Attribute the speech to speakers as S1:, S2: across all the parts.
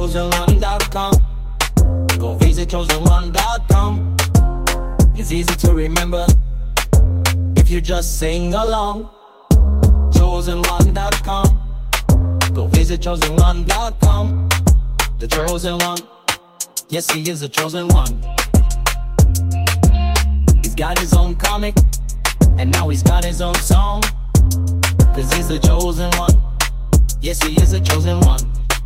S1: chosenone.com. Go visit chosenone.com. It's easy to remember if you just sing along. chosenone.com. Go visit chosenone.com. The chosen one, yes, he is the chosen one. He's got his own comic, and now he's got his own song. Cause he's the chosen one, yes, he is the chosen one.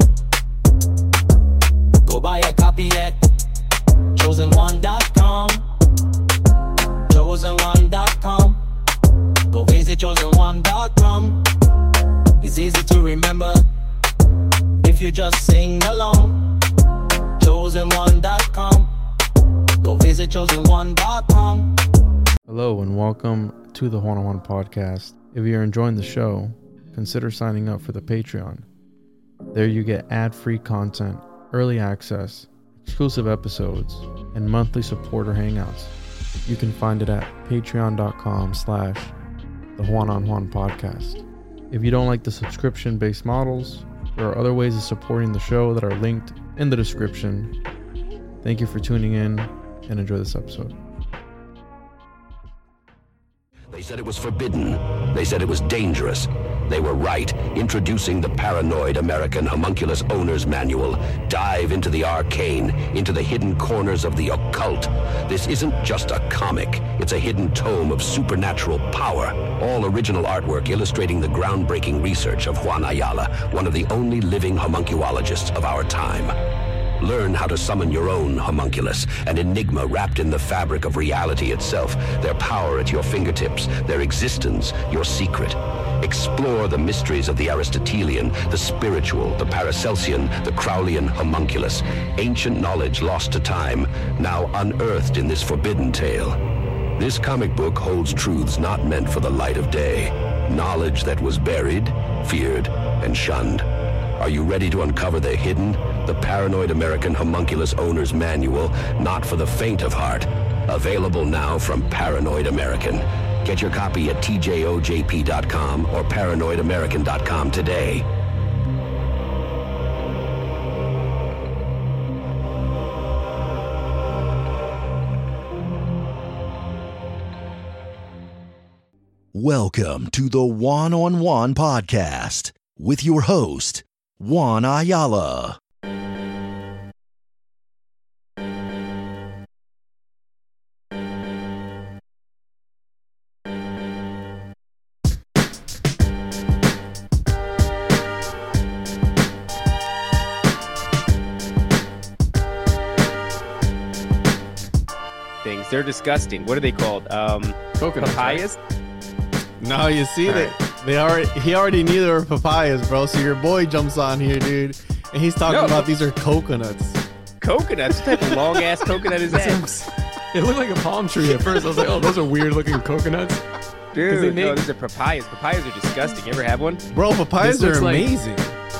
S1: Go buy a copy at chosenone.com. chosenone.com. Go visit chosenone.com. It's easy to remember if you just sing along. chosenone.com. Go visit chosenone.com.
S2: Hello and welcome to the One-on-One Podcast. If you're enjoying the show, consider signing up for the Patreon. There you get ad-free content, early access, exclusive episodes, and monthly supporter hangouts. You can find it at patreon.com/the One-on-One Podcast. If you don't like the subscription-based models, there are other ways of supporting the show that are linked in the description. Thank you for tuning in and enjoy this episode.
S3: They said it was forbidden. They said it was dangerous. They were right. Introducing the Paranoid American Homunculus Owner's Manual. Dive into the arcane, into the hidden corners of the occult. This isn't just a comic. It's a hidden tome of supernatural power. All original artwork illustrating the groundbreaking research of Juan Ayala, one of the only living homunculologists of our time. Learn how to summon your own homunculus, an enigma wrapped in the fabric of reality itself, their power at your fingertips, their existence, your secret. Explore the mysteries of the Aristotelian, the spiritual, the Paracelsian, the Crowleyan homunculus. Ancient knowledge lost to time, now unearthed in this forbidden tale. This comic book holds truths not meant for the light of day. Knowledge that was buried, feared, and shunned. Are you ready to uncover the hidden? The Paranoid American Homunculus Owner's Manual, not for the faint of heart. Available now from Paranoid American. Get your copy at tjojp.com or paranoidamerican.com today.
S4: Welcome to the One-on-One Podcast with your host, Juan Ayala.
S5: Things. They're disgusting. What are they called?
S6: Coconuts,
S5: papayas?
S6: Right? No, you see he already knew they were papayas, bro. So your boy jumps on here, dude, and he's talking about these are coconuts.
S5: Coconuts? What type of long ass coconut is that?
S6: It looked like a palm tree at first. I was like, oh, those are weird looking coconuts.
S5: Dude, no, these are papayas. Papayas are disgusting. You ever have one?
S6: Bro, papayas are amazing.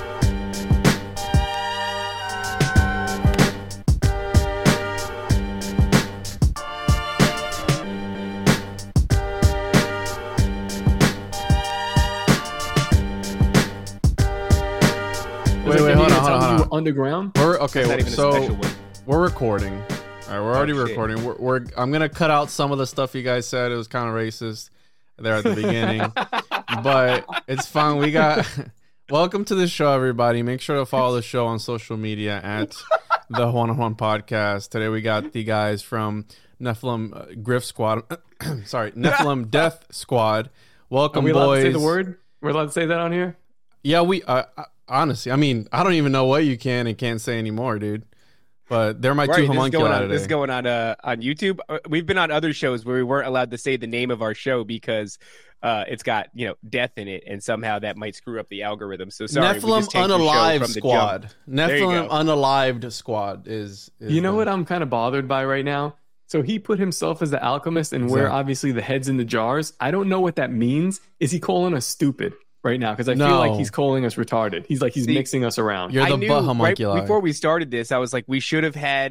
S6: Wait, hold on.
S7: Underground?
S6: We're recording. All right, we're already recording. I'm gonna cut out some of the stuff you guys said. It was kind of racist there at the beginning, but it's fun. We got welcome to the show, everybody. Make sure to follow the show on social media at the One-on-One Podcast. Today we got the guys from Nephilim Griff Squad. Sorry, Nephilim Death Squad. Welcome,
S7: boys. Are we allowed to say the word? We're allowed to say that on here?
S6: Yeah, we. Honestly, I mean, I don't even know what you can and can't say anymore, dude. But they're my two homunculi today.
S5: This is going on YouTube. We've been on other shows where we weren't allowed to say the name of our show because it's got death in it, and somehow that might screw up the algorithm. So sorry.
S6: Nephilim Unalived Squad. Nephilim Unalived Squad is
S7: you know what I'm kind of bothered by right now? So he put himself as the alchemist, and we're obviously the heads in the jars. I don't know what that means. Is he calling us stupid right now? Because I feel like he's calling us retarded. He's mixing us around.
S6: You're the butt homunculi.
S5: Right before we started this, I was like, we should have had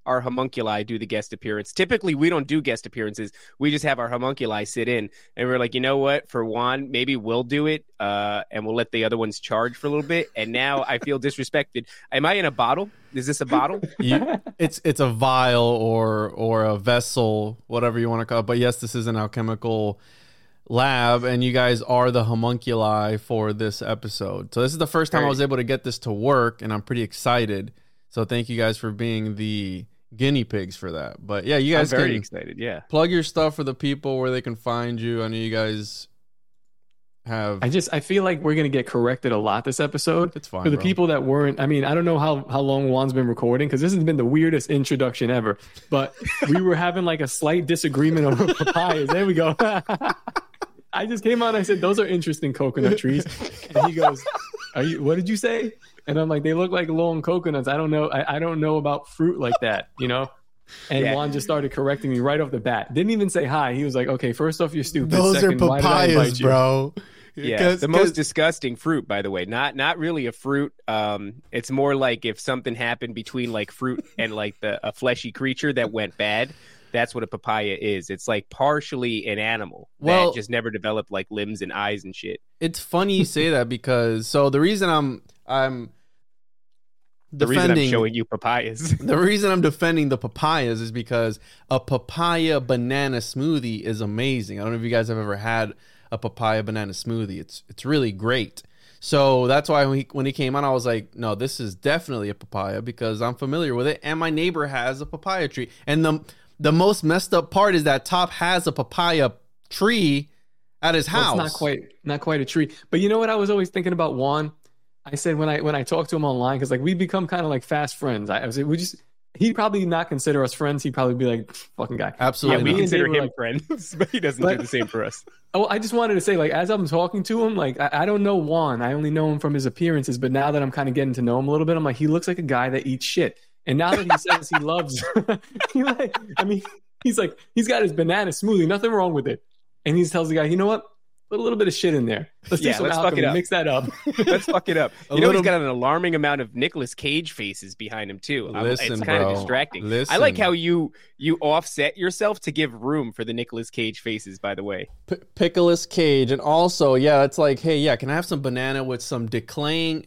S5: our homunculi do the guest appearance. Typically, we don't do guest appearances. We just have our homunculi sit in. And we're like, you know what? For Juan, maybe we'll do it, and we'll let the other ones charge for a little bit. And now I feel disrespected. Am I in a bottle? Is this a bottle?
S6: It's a vial or a vessel, whatever you want to call it. But yes, this is an alchemical lab, and you guys are the homunculi for this episode. So this is the first time I was able to get this to work, and I'm pretty excited. So thank you guys for being the guinea pigs for that. But yeah, you guys
S5: I'm very excited. Yeah,
S6: plug your stuff for the people where they can find you. I know you guys have.
S7: I feel like we're gonna get corrected a lot this episode.
S6: It's fine
S7: for the people that weren't. I mean, I don't know how long Juan's been recording, because this has been the weirdest introduction ever. But we were having like a slight disagreement over papayas. There we go. I just came on and I said, those are interesting coconut trees. And he goes, what did you say? And I'm like, they look like long coconuts. I don't know. I don't know about fruit like that, you know? And Juan just started correcting me right off the bat. Didn't even say hi. He was like, okay, first off, you're stupid.
S6: Those
S7: Second,
S6: are papayas, bro.
S5: Yeah, the most disgusting fruit, by the way. Not really a fruit. It's more like if something happened between like fruit and like a fleshy creature that went bad. That's what a papaya is. It's like partially an animal that just never developed like limbs and eyes and shit.
S6: It's funny you say that, because the reason I'm
S5: showing you papayas.
S6: The reason I'm defending the papayas is because a papaya banana smoothie is amazing. I don't know if you guys have ever had a papaya banana smoothie. It's really great. So that's why when he came on, I was like, no, this is definitely a papaya, because I'm familiar with it, and my neighbor has a papaya tree. And the most messed up part is that Top has a papaya tree at his house.
S7: It's not quite a tree. But you know what I was always thinking about Juan? I said when I talked to him online, because like we become kind of like fast friends. I was like, he'd probably not consider us friends. He'd probably be like, fucking guy.
S6: Absolutely.
S5: Yeah, we consider him friends, but he doesn't do the same for us.
S7: Oh, I just wanted to say, like, as I'm talking to him, like, I don't know Juan. I only know him from his appearances. But now that I'm kind of getting to know him a little bit, I'm like, he looks like a guy that eats shit. And now that he says he loves, he's like, he's got his banana smoothie, nothing wrong with it. And he tells the guy, you know what? Put a little bit of shit in there. Let's do some alchemy, mix that up.
S5: Let's fuck it up. He's got an alarming amount of Nicolas Cage faces behind him too. It's kind of distracting. I like how you offset yourself to give room for the Nicolas Cage faces, by the way.
S6: Nicolas Cage. And also, it's like, hey, can I have some banana with some decaying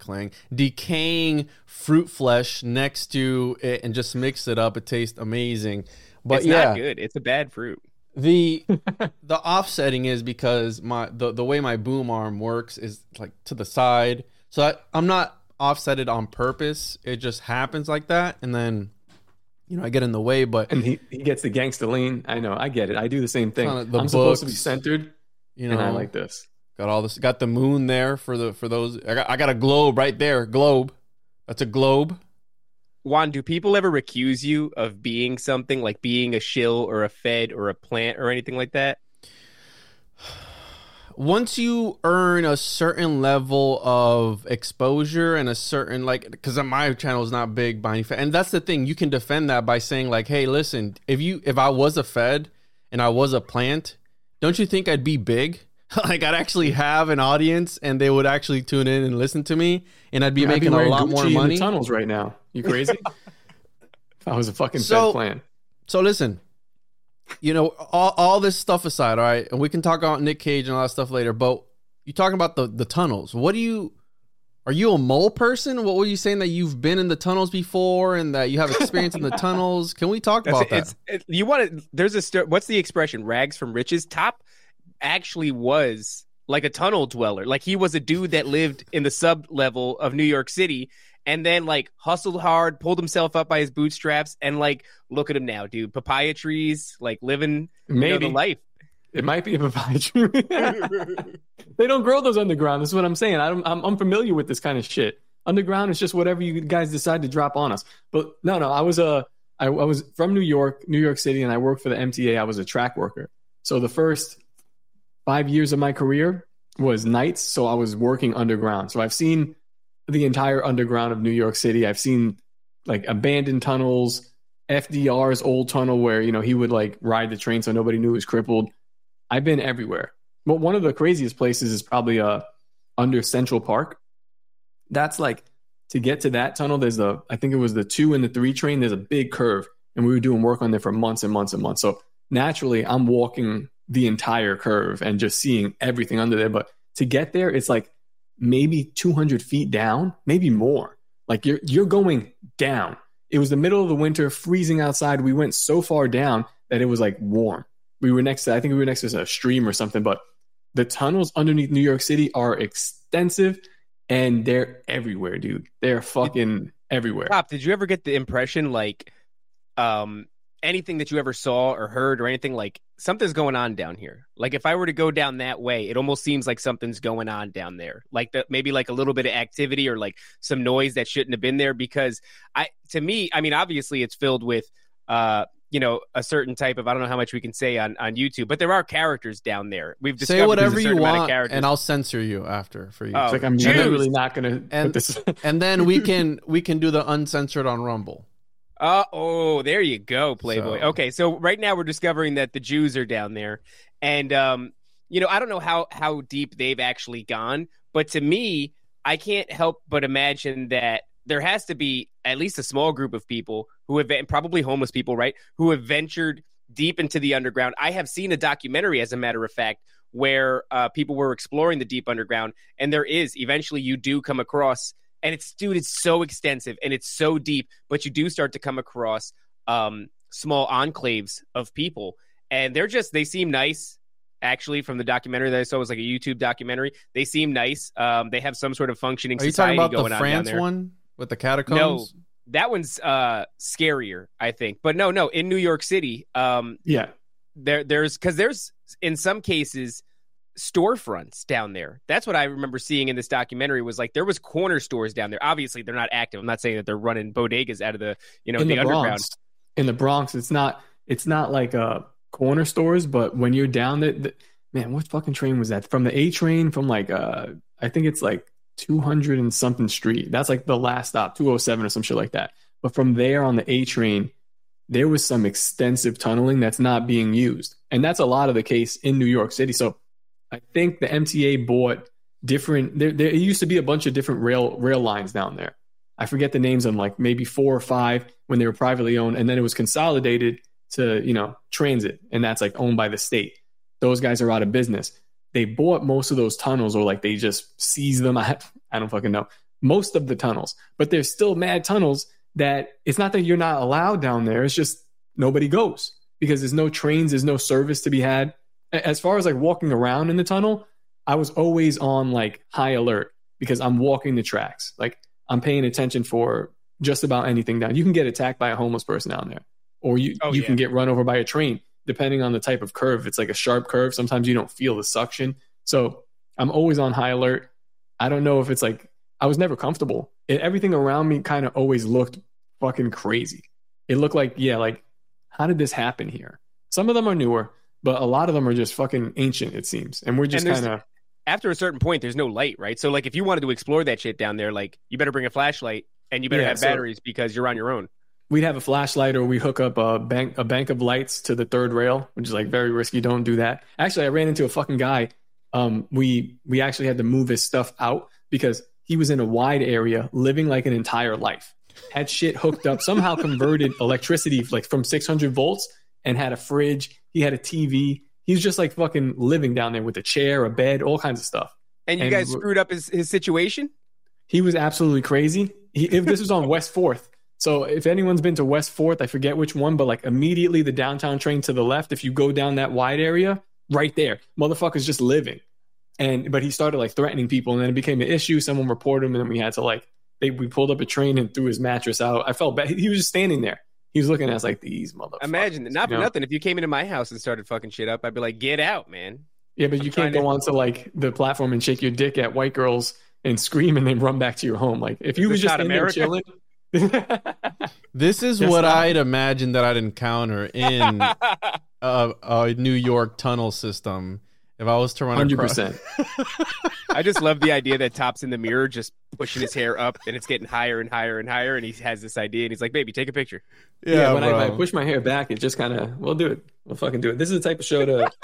S6: fruit flesh next to it and just mix it up? It tastes amazing. But
S5: it's not good. It's a bad fruit.
S6: The offsetting is because the way my boom arm works is like to the side, so I'm not offsetted on purpose. It just happens like that, and then I get in the way. But
S7: and he gets the gangsta lean. I know, I get it. I do the same thing. I'm supposed to be centered, and I like this.
S6: Got all this. Got the moon there for those. I got a globe right there. Globe. That's a globe.
S5: Juan, do people ever accuse you of being something, like being a shill or a fed or a plant or anything like that?
S6: Once you earn a certain level of exposure and a certain, because my channel is not big by any, and that's the thing, you can defend that by saying like, hey, listen, if I was a fed and I was a plant, don't you think I'd be big? Like I'd actually have an audience and they would actually tune in and listen to me, and I'd be making a lot more money.
S7: In the tunnels right now. You crazy? If I was a fucking fed plant.
S6: So listen, all this stuff aside, all right, and we can talk about Nick Cage and all that stuff later, but you talking about the tunnels. Are you a mole person? What were you saying, that you've been in the tunnels before and that you have experience in the tunnels? Can we talk about that?
S5: What's the expression? Rags from riches. Top actually was like a tunnel dweller. Like he was a dude that lived in the sub level of New York City and then like hustled hard, pulled himself up by his bootstraps, and like look at him now, dude. Papaya trees, like living the life.
S7: It might be a papaya tree. They don't grow those underground. That's what I'm saying. I'm unfamiliar with this kind of shit. Underground is just whatever you guys decide to drop on us. But no, I was from New York City, and I worked for the MTA. I was a track worker. So the first 5 years of my career was nights, so I was working underground. So I've seen the entire underground of New York City. I've seen like abandoned tunnels, FDR's old tunnel where, he would like ride the train so nobody knew he was crippled. I've been everywhere. But one of the craziest places is probably under Central Park. That's like to get to that tunnel, I think it was the 2 and the 3 train. There's a big curve, and we were doing work on there for months and months and months. So naturally, I'm walking the entire curve and just seeing everything under there. But to get there, it's like maybe 200 feet down, maybe more. Like you're going down. It was the middle of the winter, freezing outside. We went so far down that it was like warm. I think we were next to a stream or something, but the tunnels underneath New York City are extensive and they're everywhere, dude. They're fucking everywhere.
S5: Pop, did you ever get the impression like anything that you ever saw or heard or anything like something's going on down here? Like if I were to go down that way, it almost seems like something's going on down there. Like maybe like a little bit of activity or like some noise that shouldn't have been there, because to me, I mean, obviously it's filled with a certain type of, I don't know how much we can say on YouTube, but there are characters down there. We've discovered
S6: say whatever
S5: there's a certain
S6: you
S5: amount
S6: want,
S5: of characters.
S6: and I'll censor you after for you.
S5: Oh,
S7: It's like I'm literally not gonna put this.
S6: And then we can do the uncensored on Rumble.
S5: There you go, Playboy.
S6: So-
S5: Okay, so right now we're discovering that the Jews are down there, and I don't know how deep they've actually gone, but to me, I can't help but imagine that there has to be at least a small group of people who have, probably homeless people, right, who have ventured deep into the underground. I have seen a documentary, as a matter of fact, where people were exploring the deep underground, and eventually you do come across, and it's so extensive and it's so deep, but you do start to come across small enclaves of people, and they seem nice. Actually, from the documentary that I saw, it was like a YouTube documentary. They seem nice. They have some sort of functioning society going on.
S6: Are you talking about the France one with the catacombs?
S5: No, that one's scarier, I think. But no, in New York City, there's in some cases storefronts down there. That's what I remember seeing in this documentary, was like there was corner stores down there. Obviously, they're not active. I'm not saying that they're running bodegas out of the the underground.
S7: In the Bronx, it's not like corner stores, but when you're down there, man, what fucking train was that? From the A train, from like I think it's like 200 and something street. That's like the last stop, 207 or some shit like that. But from there on the A train, there was some extensive tunneling that's not being used, and that's a lot of the case in New York City. So I think the MTA bought different. There used to be a bunch of different rail lines down there. I forget the names of them, like maybe 4 or 5 when they were privately owned, and then it was consolidated to transit, and that's like owned by the state. Those guys are out of business. They bought most of those tunnels, or like they just seized them. I don't fucking know. Most of the tunnels, but there's still mad tunnels that it's not that you're not allowed down there. It's just nobody goes because there's no trains, there's no service to be had. As far as like walking around in the tunnel, I was always on like high alert because I'm walking the tracks. Like I'm paying attention for just about anything down. You can get attacked by a homeless person down there, or you can get run over by a train, depending on the type of curve. It's like a sharp curve. Sometimes you don't feel the suction. So I'm always on high alert. I don't know if it's like, I was never comfortable. Everything around me kind of always looked fucking crazy. It looked like, how did this happen here? Some of them are newer, but a lot of them are just fucking ancient, it seems. And we're just kind of...
S5: After a certain point, there's no light, right? So like if you wanted to explore that shit down there, like you better bring a flashlight and you better have batteries because you're on your own.
S7: We'd have a flashlight, or we hook up a bank of lights to the third rail, which is like very risky. Don't do that. Actually, I ran into a fucking guy. We actually had to move his stuff out because he was in a wide area living like an entire life. Had shit hooked up, somehow converted electricity like from 600 volts and had a fridge. He had a TV. He's just like fucking living down there with a chair, a bed, all kinds of stuff.
S5: And you guys screwed up his situation?
S7: He was absolutely crazy. This was on West 4th. So if anyone's been to West 4th, I forget which one, but like immediately the downtown train to the left, if you go down that wide area, right there, motherfucker's just living. But he started like threatening people, and then it became an issue. Someone reported him, and then we had to we pulled up a train and threw his mattress out. I felt bad. He was just standing there. He was looking at us like, these motherfuckers.
S5: Imagine, not for nothing, if you came into my house and started fucking shit up, I'd be like, get out, man.
S7: Yeah, but you can't go onto like the platform and shake your dick at white girls and scream and then run back to your home. Like if you was just in there chilling.
S6: This is what I'd imagine that I'd encounter in a New York tunnel system if I was to run
S7: 100%.
S5: I just love the idea that Top's in the mirror just pushing his hair up and it's getting higher and higher and higher, and he has this idea and he's like, baby, take a picture.
S7: Yeah, when I push my hair back, it just kind of, we'll do it. We'll fucking do it. This is the type of show to...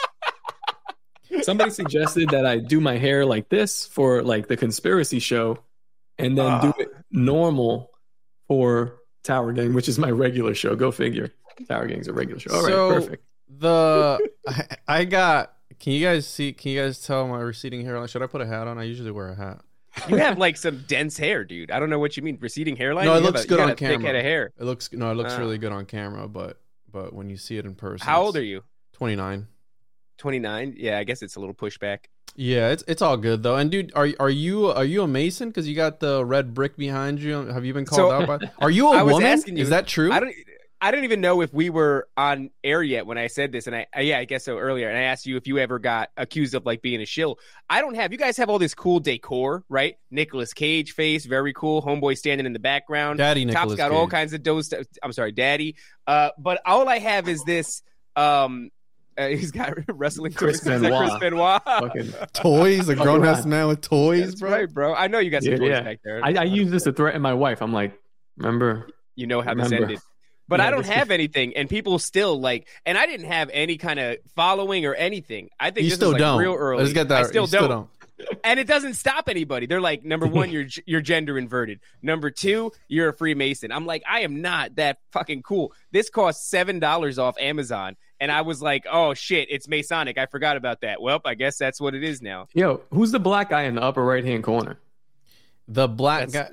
S7: Somebody suggested that I do my hair like this for like the conspiracy show, and then do it normal for Tower Gang, which is my regular show. Go figure. Tower Gang's a regular show. All right, perfect.
S6: I got. Can you guys see? Can you guys tell my receding hairline? Should I put a hat on? I usually wear a hat.
S5: You have like some dense hair, dude. I don't know what you mean. Receding hairline?
S6: No, it looks good on
S5: thick
S6: camera.
S5: head of hair.
S6: It looks really good on camera, but when you see it in person.
S5: How old are you?
S6: 29.
S5: 29? Yeah, I guess it's a little pushback.
S6: Yeah, it's all good though. And dude, are you a Mason? Because you got the red brick behind you. Have you been called out by? Are you a woman? Is that true?
S5: I don't even know if we were on air yet when I said this, and I guess so earlier. And I asked you if you ever got accused of like being a shill. I don't have. You guys have all this cool decor, right? Nicolas Cage face, very cool. Homeboy standing in the background.
S6: Daddy Nicolas
S5: Top's got
S6: Cage.
S5: all kinds of those. I'm sorry, Daddy. But all I have is this. He's got wrestling
S7: Chris
S5: toys.
S7: Benoit.
S5: Chris Benoit.
S6: Toys, a grown ass man with toys,
S5: That's
S6: bro.
S5: right, bro. I know you got some toys back there.
S7: I use this to threaten my wife. I'm like, remember?
S5: You know how this ended. But
S7: Yeah,
S5: I don't have anything, and people still like, and I didn't have any kind of following or anything. I think
S6: You
S5: this
S6: still
S5: is like
S6: don't.
S5: real early.
S6: Let's get that.
S5: I still
S6: You still
S5: don't. And it doesn't stop anybody. They're like, number one, you're gender inverted. Number two, you're a Freemason. I'm like, I am not that fucking cool. This costs $7 off Amazon. And I was like, oh shit, it's Masonic. I forgot about that. Well, I guess that's what it is now.
S7: Yo, who's the black guy in the upper right-hand corner?
S6: The black guy.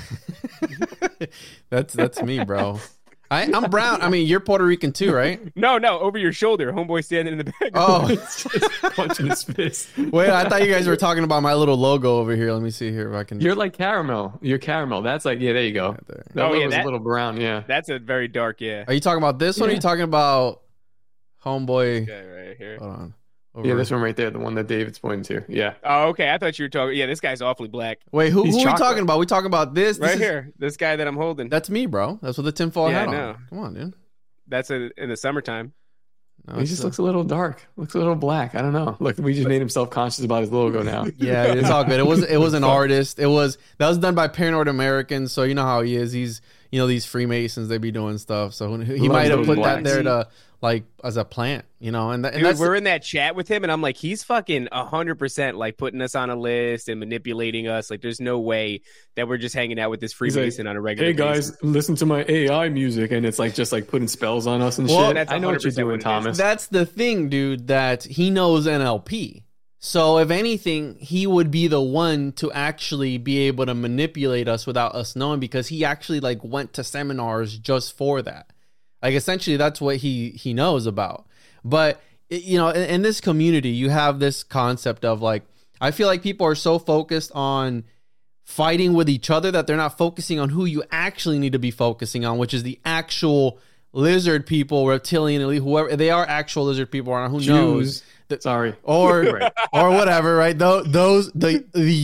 S6: That's me, bro. I'm brown. I mean, you're Puerto Rican too, right?
S5: No, over your shoulder. Homeboy standing in the back.
S6: Oh,
S7: Punching his fist.
S6: wait, I thought you guys were talking about my little logo over here. Let me see here if I can.
S7: You're like caramel. You're caramel. That's like, yeah, there you go.
S6: There.
S7: That
S5: Oh, yeah,
S7: logo's
S5: that-
S7: a little brown, yeah.
S5: That's a very dark, yeah.
S6: Are you talking about this one? Or are you talking about Homeboy?
S5: Okay, right here.
S6: Hold on.
S7: Yeah, this one right there, the one that David's pointing to. Yeah.
S5: Oh, okay. I thought you were talking. Yeah, this guy's awfully black.
S6: Wait, who
S7: He's
S6: are we
S7: chocolate.
S6: talking about? We talking about this?
S5: Right
S6: is-
S5: here. This guy that I'm holding.
S6: That's me, bro. That's with the tinfoil
S5: Yeah,
S6: hat
S5: I
S6: on.
S5: know.
S6: Come on, dude.
S5: That's in the summertime.
S6: No,
S7: He
S6: it's,
S7: just looks a little dark. Looks a little black. I don't know. Look, we just made him self-conscious about his logo now.
S6: yeah, it's all good. It was an artist. That was done by Paranoid Americans. So you know how he is. He's these Freemasons. They be doing stuff. So he
S7: Loves
S6: might have
S7: those
S6: put that
S7: blacks.
S6: there to like as a plant, and
S5: Dude,
S6: that's
S5: we're in that chat with him, and I'm like, he's fucking 100% like putting us on a list and manipulating us. Like, there's no way that we're just hanging out with this
S7: He's like,
S5: Freemason on a regular
S7: hey
S5: basis.
S7: guys, listen to my AI music, and it's like just like putting spells on us and
S6: Well,
S7: shit.
S5: that's
S7: I know what you're
S5: 100%
S7: doing,
S5: what it is.
S7: Thomas.
S6: That's the thing, dude, that he knows NLP. So if anything, he would be the one to actually be able to manipulate us without us knowing, because he actually like went to seminars just for that. Like essentially that's what he knows about. But in this community, you have this concept of like, I feel like people are so focused on fighting with each other that they're not focusing on who you actually need to be focusing on, which is the actual lizard people, reptilian elite, whoever they are, actual lizard people, or who knows.
S7: Sorry.
S6: Or whatever, right? Those the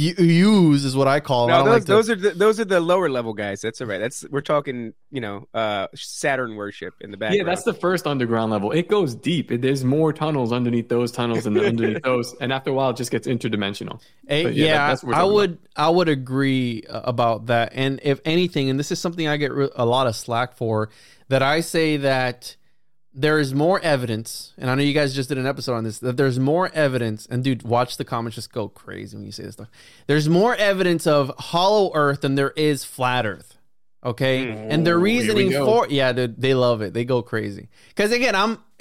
S6: U's is what I call them.
S5: No, those are the lower level guys. That's all right. We're talking, Saturn worship in the background.
S7: Yeah, that's the first underground level. It goes deep. There's more tunnels underneath those tunnels and underneath those, and after a while, it just gets interdimensional. But that's what we're talking about.
S6: I would agree about that. And if anything, and this is something I get a lot of slack for, that I say that there is more evidence, and I know you guys just did an episode on this, that there's more evidence, and dude, watch the comments just go crazy when you say this stuff. There's more evidence of hollow earth than there is flat earth. Okay? And the reasoning for, dude, they love it. They go crazy. Because again,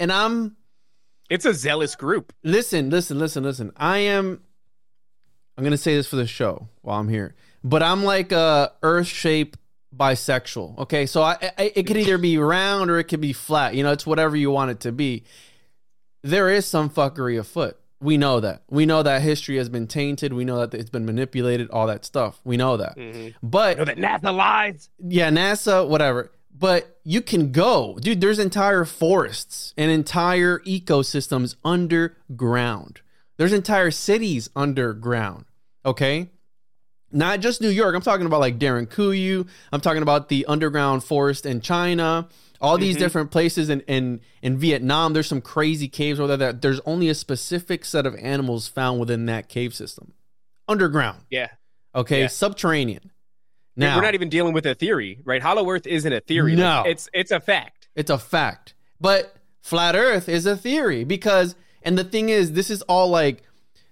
S5: it's a zealous group.
S6: Listen. I'm going to say this for the show while I'm here, but I'm like a earth-shaped bisexual. Okay, so it could either be round or it could be flat. It's whatever you want it to be. There is some fuckery afoot. We know that. We know that history has been tainted. We know that it's been manipulated. All that stuff. We know that. But
S5: that NASA lies.
S6: Yeah, NASA, whatever. But you can go, dude. There's entire forests and entire ecosystems underground. There's entire cities underground. Okay. Not just New York. I'm talking about like Derinkuyu. I'm talking about the underground forest in China. All these different places in Vietnam. There's some crazy caves over there that there's only a specific set of animals found within that cave system. Underground.
S5: Yeah.
S6: Okay.
S5: Yeah.
S6: Subterranean. Now,
S5: we're not even dealing with a theory, right? Hollow Earth isn't a theory.
S6: No.
S5: It's a fact.
S6: It's a fact. But flat Earth is a theory because, and the thing is, this is all like,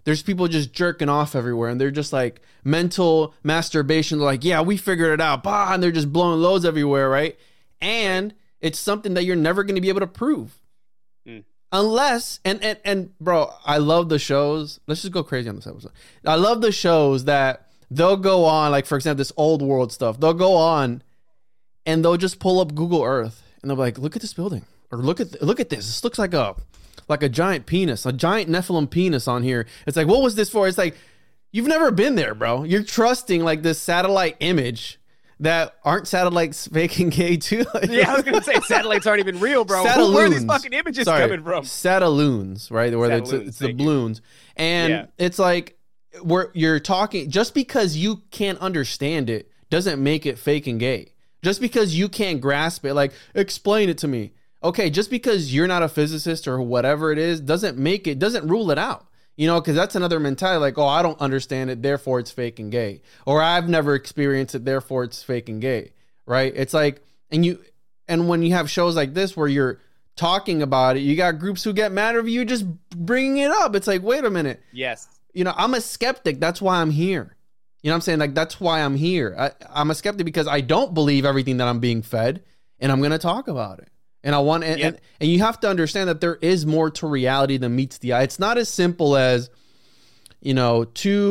S6: there's people just jerking off everywhere, and they're just like mental masturbation. They're like, yeah, we figured it out, bah, and they're just blowing loads everywhere, right? And it's something that you're never going to be able to prove. Unless, and bro, I love the shows. Let's just go crazy on this episode. I love the shows that they'll go on, like, for example, this old world stuff. They'll go on and they'll just pull up Google Earth and they'll be like, look at this building, or look at this. This looks like a giant penis, a giant Nephilim penis on here. It's like, what was this for? It's like, you've never been there, bro. You're trusting like this satellite image that aren't satellites faking gay too.
S5: Yeah, I was gonna say satellites aren't even real, bro. Where are these fucking images coming from?
S6: Satelloons, right? Where it's the balloons, and it's like you're talking. Just because you can't understand it doesn't make it fake and gay. Just because you can't grasp it, like, explain it to me. Okay, just because you're not a physicist or whatever it is doesn't rule it out. You know, because that's another mentality, like, oh, I don't understand it, therefore it's fake and gay. Or I've never experienced it, therefore it's fake and gay, right? It's like, and when you have shows like this where you're talking about it, you got groups who get mad at you just bringing it up. It's like, wait a minute.
S5: Yes.
S6: You know, I'm a skeptic. That's why I'm here. You know what I'm saying? Like, that's why I'm here. I'm a skeptic because I don't believe everything that I'm being fed, and I'm going to talk about it. And I want, and you have to understand that there is more to reality than meets the eye. It's not as simple as, you know,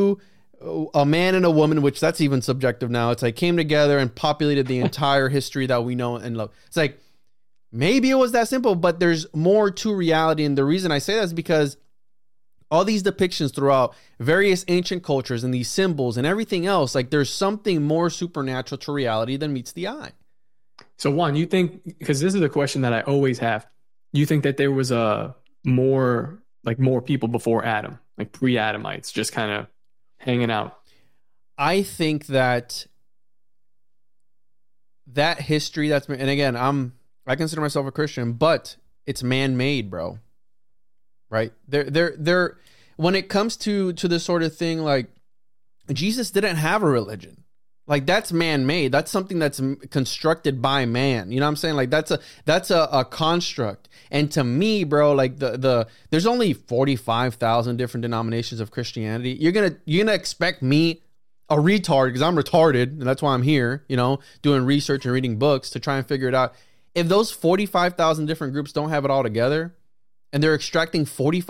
S6: a man and a woman, which that's even subjective now. It's like came together and populated the entire history that we know and love. It's like, maybe it was that simple, but there's more to reality. And the reason I say that is because all these depictions throughout various ancient cultures and these symbols and everything else, like there's something more supernatural to reality than meets the eye.
S7: So Juan, you think, because this is a question that I always have, you think that there was more people before Adam, like pre-Adamites, just kind of hanging out?
S6: I think that history and again, I consider myself a Christian, but it's man-made, bro. Right? They're when it comes to this sort of thing, like Jesus didn't have a religion. Like, that's man-made. That's something that's constructed by man. You know what I'm saying? Like, that's a construct. And to me, bro, like there's only 45,000 different denominations of Christianity. You're gonna expect me, a retard, because I'm retarded, and that's why I'm here, you know, doing research and reading books to try and figure it out. If those 45,000 different groups don't have it all together, and they're extracting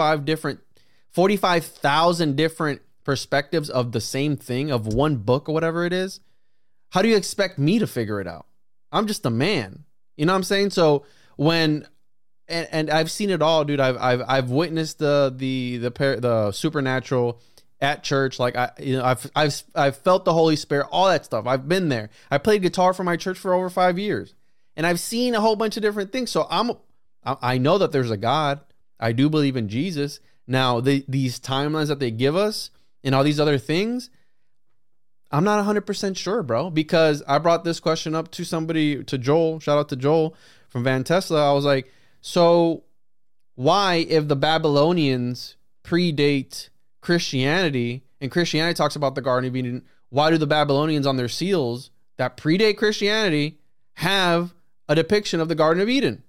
S6: 45,000 different perspectives of the same thing, of one book or whatever it is, how do you expect me to figure it out? I'm just a man. You know what I'm saying? So when and I've seen it all, dude. I've witnessed the supernatural at church. Like I've felt the Holy Spirit, all that stuff. I've been there. I played guitar for my church for over 5 years, and I've seen a whole bunch of different things. So I know that there's a God. I do believe in Jesus. Now these timelines that they give us and all these other things, I'm not 100% sure, bro, because I brought this question up to somebody, to Joel. Shout out to Joel from Van Tesla. I was like, so why, if the Babylonians predate Christianity and Christianity talks about the Garden of Eden, why do the Babylonians on their seals that predate Christianity have a depiction of the Garden of Eden?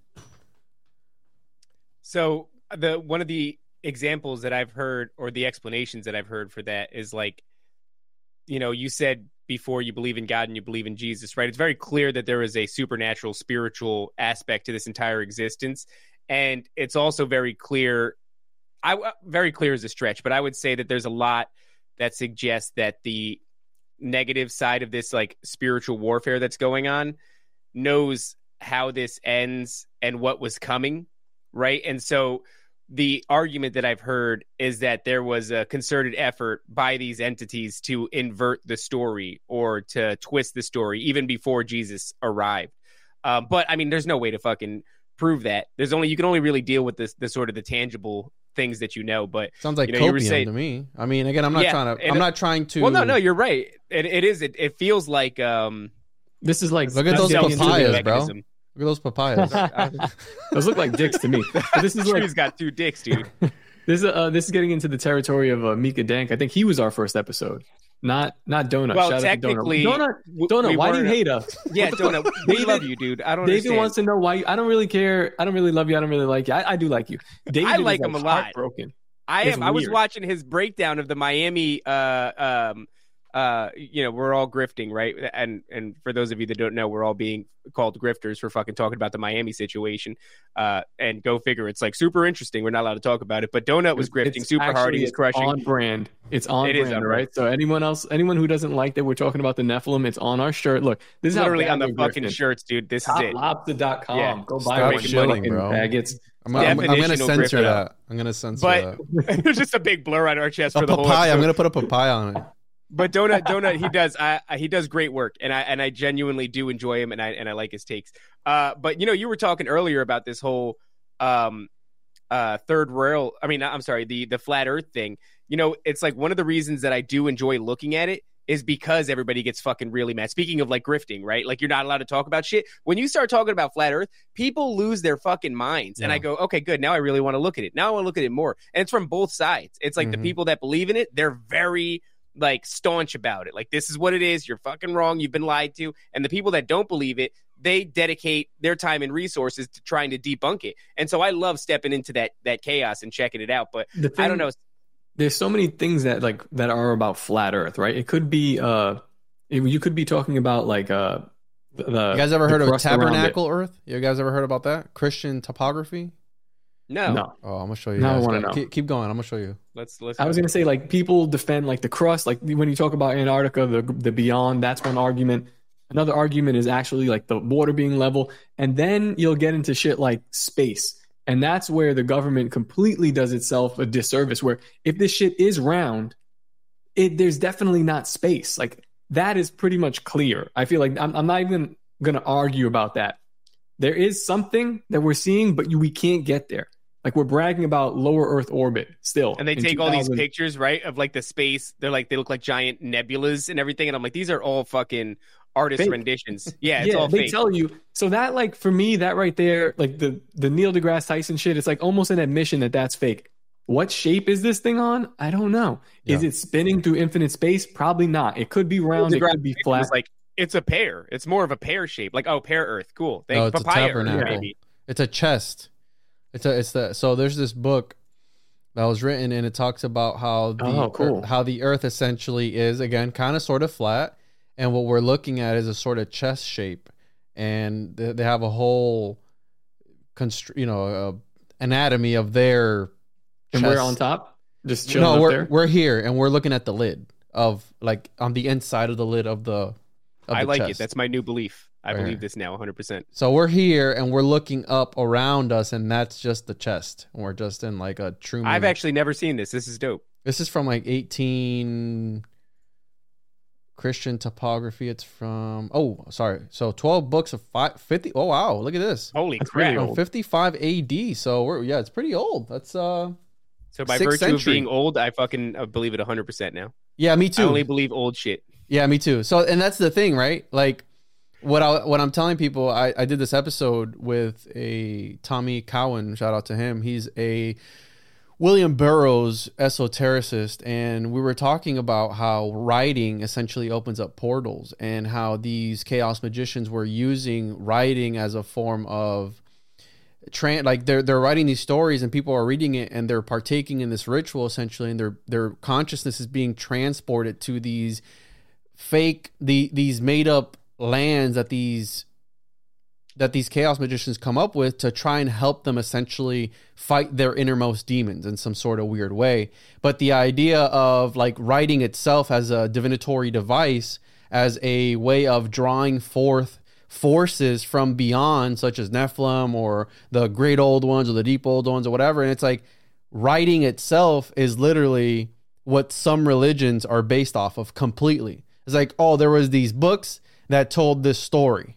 S5: So one of the examples that I've heard, or the explanations that I've heard for that, is like, you know, you said before you believe in God and you believe in Jesus, right? It's very clear that there is a supernatural, spiritual aspect to this entire existence. And it's also very clear, very clear is a stretch, but I would say that there's a lot that suggests that the negative side of this, like, spiritual warfare that's going on, knows how this ends and what was coming, right? And so the argument that I've heard is that there was a concerted effort by these entities to invert the story or to twist the story even before Jesus arrived. But I mean, there's no way to fucking prove that. You can only really deal with the sort of the tangible things that you know. But
S6: sounds like copium to me. I mean, again, I'm not trying to.
S5: Well, no, you're right. It feels like
S7: this is like,
S6: look at those papayas, bro. Look at those papayas.
S7: Those look like dicks to me. But this is like,
S5: he's got 2 dicks, dude.
S7: This is getting into the territory of Mika Dank. I think he was our first episode, not Donut.
S5: Well,
S7: shout
S5: technically,
S7: Donut. Why do you hate us?
S5: Yeah, Donut. We love you, dude. I don't.
S7: David
S5: understand.
S7: wants to know why. I don't really care. I don't really love you. I don't really like you. I do like you. David
S5: I like
S7: is
S5: him a lot.
S7: Heartbroken.
S5: I
S7: It's
S5: am. I was
S7: weird.
S5: watching his breakdown of the Miami. We're all grifting, right? And for those of you that don't know, we're all being called grifters for fucking talking about the Miami situation. And go figure, it's like super interesting. We're not allowed to talk about it, but Donut was grifting
S7: It's
S5: super hard.
S7: actually-
S5: He was
S7: it's
S5: crushing.
S7: on brand. It's on
S5: It is
S7: brand,
S5: on
S7: right? So anyone who doesn't like that we're talking about the Nephilim, it's on our shirt. Look, this is
S5: Literally
S7: how
S5: on the
S7: bad we're
S5: fucking
S7: grifting.
S5: shirts, dude. This is it.
S7: TopLobster.com.
S5: Yeah.
S7: Go buy
S6: Stop
S7: one,
S6: shilling,
S7: fucking
S6: bro.
S7: faggots.
S6: I'm gonna
S5: Definitional
S6: censor
S5: grifter.
S6: that. I'm gonna censor
S5: But
S6: that.
S5: there's just a big blur on our chest
S6: A
S5: for the whole
S6: papaya.
S5: episode.
S6: I'm gonna put a papaya on it.
S5: But Donut, he does great work, and I genuinely do enjoy him, and I like his takes. But you were talking earlier about this whole third rail. I mean, I'm sorry, the flat Earth thing. It's like one of the reasons that I do enjoy looking at it is because everybody gets fucking really mad. Speaking of like grifting, right? Like you're not allowed to talk about shit. When you start talking about flat Earth, people lose their fucking minds. And
S6: Yeah.
S5: I go, okay, good. Now I really want to look at it. Now I want to look at it more. And it's from both sides. It's like the people that believe in it, they're very like staunch about it. Like, this is what it is. You're fucking wrong. You've been lied to. And the people that don't believe it, they dedicate their time and resources to trying to debunk it. And so I love stepping into that chaos and checking it out. But I don't know.
S7: There's so many things that are about flat Earth, right? It could be you could be talking about like the
S6: You guys ever heard of
S7: crust around it.
S6: Tabernacle Earth? You guys ever heard about that? Christian topography?
S7: No.
S6: Oh, I'm gonna show you.
S7: Now I
S6: guys.
S7: wanna know.
S6: Keep going. I'm gonna show you.
S5: Let's
S7: I was going to say, like, people defend like the crust, like when you talk about Antarctica, the beyond, that's one argument. Another argument is actually like the water being level. And then you'll get into shit like space. And that's where the government completely does itself a disservice, where if this shit is round, there's definitely not space. Like, that is pretty much clear. I feel like I'm not even going to argue about that. There is something that we're seeing, but we can't get there. Like, we're bragging about lower Earth orbit still.
S5: And they
S7: in
S5: take all these
S7: 2000
S5: pictures, right, of like the space. They look like giant nebulas and everything. And I'm like, these are all fucking artist
S7: Fake.
S5: renditions. Yeah, it's all
S7: they
S5: fake.
S7: tell you. So that, like, for me, that right there, like the Neil deGrasse Tyson shit, it's like almost an admission that that's fake. What shape is this thing on? I don't know. Is it spinning through infinite space? Probably not. It could be round. It could be flat.
S5: It's like, it's a pear. It's more of a pear shape. Like, oh, pear Earth. Cool.
S6: No, it's
S5: Papaya
S6: a
S5: Earth,
S6: tabernacle.
S5: maybe.
S6: It's a chest. So there's this book that was written, and it talks about how the Earth essentially is, again, kind of sort of flat, and what we're looking at is a sort of chest shape, and they have a whole anatomy of their
S7: and
S6: chest.
S7: we're on top, just chilling up there.
S6: We're here, and we're looking at the lid of, like, on the inside of the lid of the
S5: I like
S6: chest.
S5: it. That's my new belief. I
S6: Right
S5: believe
S6: here.
S5: this now 100%.
S6: So we're here and we're looking up around us, and that's just the chest. And we're just in like a Truman.
S5: I've actually never seen this. This is dope.
S6: This is from like 18 Christian topography. It's from So 12 books of 50. Oh wow, look at this.
S5: Holy
S7: That's
S5: crap.
S7: really old.
S6: 55 AD. So it's pretty old. That's
S5: So by
S6: 6th
S5: virtue
S6: century.
S5: of being old, I fucking believe it 100% now.
S6: Yeah, me
S5: I
S6: too.
S5: only believe old shit.
S6: Yeah, me too. So, and that's the thing, right? Like, what I'm telling people, I did this episode with a Tommy Cowan, shout out to him. He's a William Burroughs esotericist, and we were talking about how writing essentially opens up portals, and how these chaos magicians were using writing as a form of like they're writing these stories, and people are reading it, and they're partaking in this ritual essentially, and their consciousness is being transported to these these made up lands that these chaos magicians come up with to try and help them essentially fight their innermost demons in some sort of weird way. But the idea of like writing itself as a divinatory device, as a way of drawing forth forces from beyond, such as Nephilim or the great old ones or the deep old ones or whatever. And it's like writing itself is literally what some religions are based off of completely. It's like, oh, there was these books that told this story.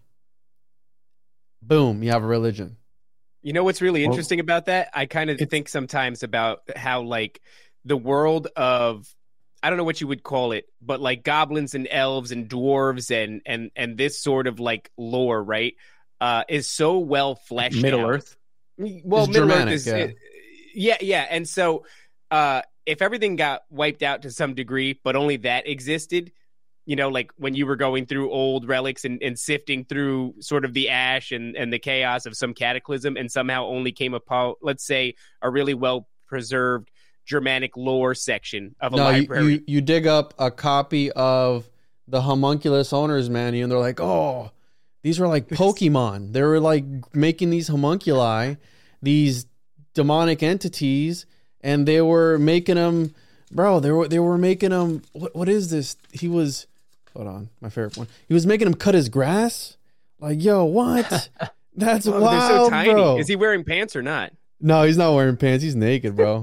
S6: Boom, you have a religion.
S5: You know what's really interesting about that? I kind of think sometimes about how, like, the world of, I don't know what you would call it, but like goblins and elves and dwarves and this sort of like lore, right? Is so well fleshed
S7: Middle
S5: out.
S7: Earth.
S5: Well,
S6: It's
S5: Middle
S6: Germanic,
S5: Earth is yeah. And so if everything got wiped out to some degree, but only that existed, you know, like when you were going through old relics and sifting through sort of the ash and the chaos of some cataclysm, and somehow only came upon, let's say, a really well preserved Germanic lore section of a
S6: No,
S5: library.
S6: you dig up a copy of the Homunculus Owner's Manual, and they're like, oh, these were like Pokemon. They were like making these homunculi, these demonic entities, and they were making them, bro. They were making them. What is this? Hold on, my favorite one. He was making him cut his grass. Like, yo, what? That's wild,
S5: they're so tiny.
S6: bro.
S5: Is he wearing pants or not?
S6: No, he's not wearing pants. He's naked, bro.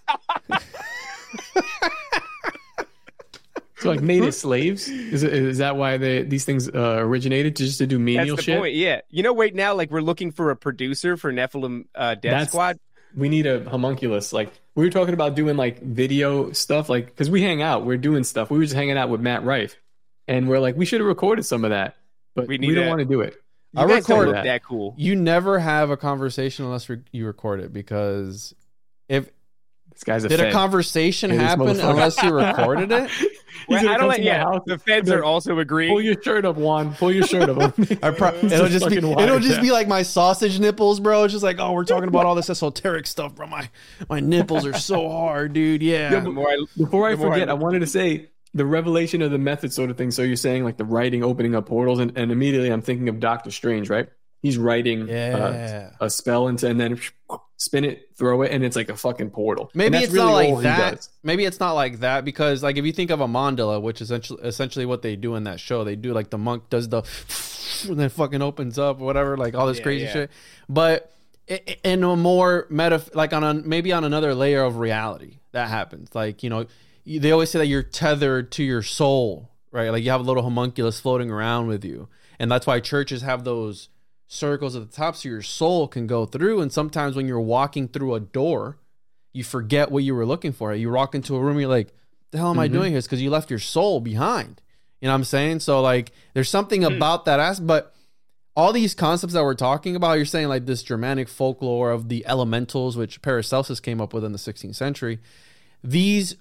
S7: So like made as slaves? Is that why these things originated, just to do menial
S5: That's the
S7: shit?
S5: point. Yeah. Right now, like we're looking for a producer for Nephilim Death Squad.
S7: We need a homunculus. Like we were talking about doing like video stuff, like because we hang out, we're doing stuff. We were just hanging out with Matt Rife, and we're like, we should have recorded some of that, but we don't want to do it.
S5: You guys don't look that cool.
S6: You never have a conversation unless you record it, because if
S7: this guy's
S6: did a conversation happen unless you recorded it?
S5: I don't let. Yeah, the feds are also agreeing.
S7: Pull your shirt up, Juan. Pull your shirt up.
S6: It'll just be like my sausage nipples, bro. It's just like, oh, we're talking about all this esoteric stuff, bro. My nipples are so hard, dude. Yeah.
S7: Before I forget, I wanted to say the revelation of the method sort of thing. So you're saying like the writing opening up portals, and immediately I'm thinking of Doctor Strange, right? He's writing a spell and then spin it, throw it, and it's like a fucking portal.
S6: Maybe it's really not like that. Maybe it's not like that, because like if you think of a mandala, which is essentially what they do in that show, they do like the monk does the and then fucking opens up or whatever, like all this crazy shit. But in a more like maybe on another layer of reality that happens. Like, you know, they always say that you're tethered to your soul, right? Like you have a little homunculus floating around with you, and that's why churches have those circles at the top so your soul can go through. And sometimes when you're walking through a door, you forget what you were looking for. You walk into a room, you're like, the hell am I doing here? It's because you left your soul behind. You know what I'm saying? So like there's something about that aspect. But all these concepts that we're talking about, you're saying like this Germanic folklore of the elementals, which Paracelsus came up with in the 16th century. These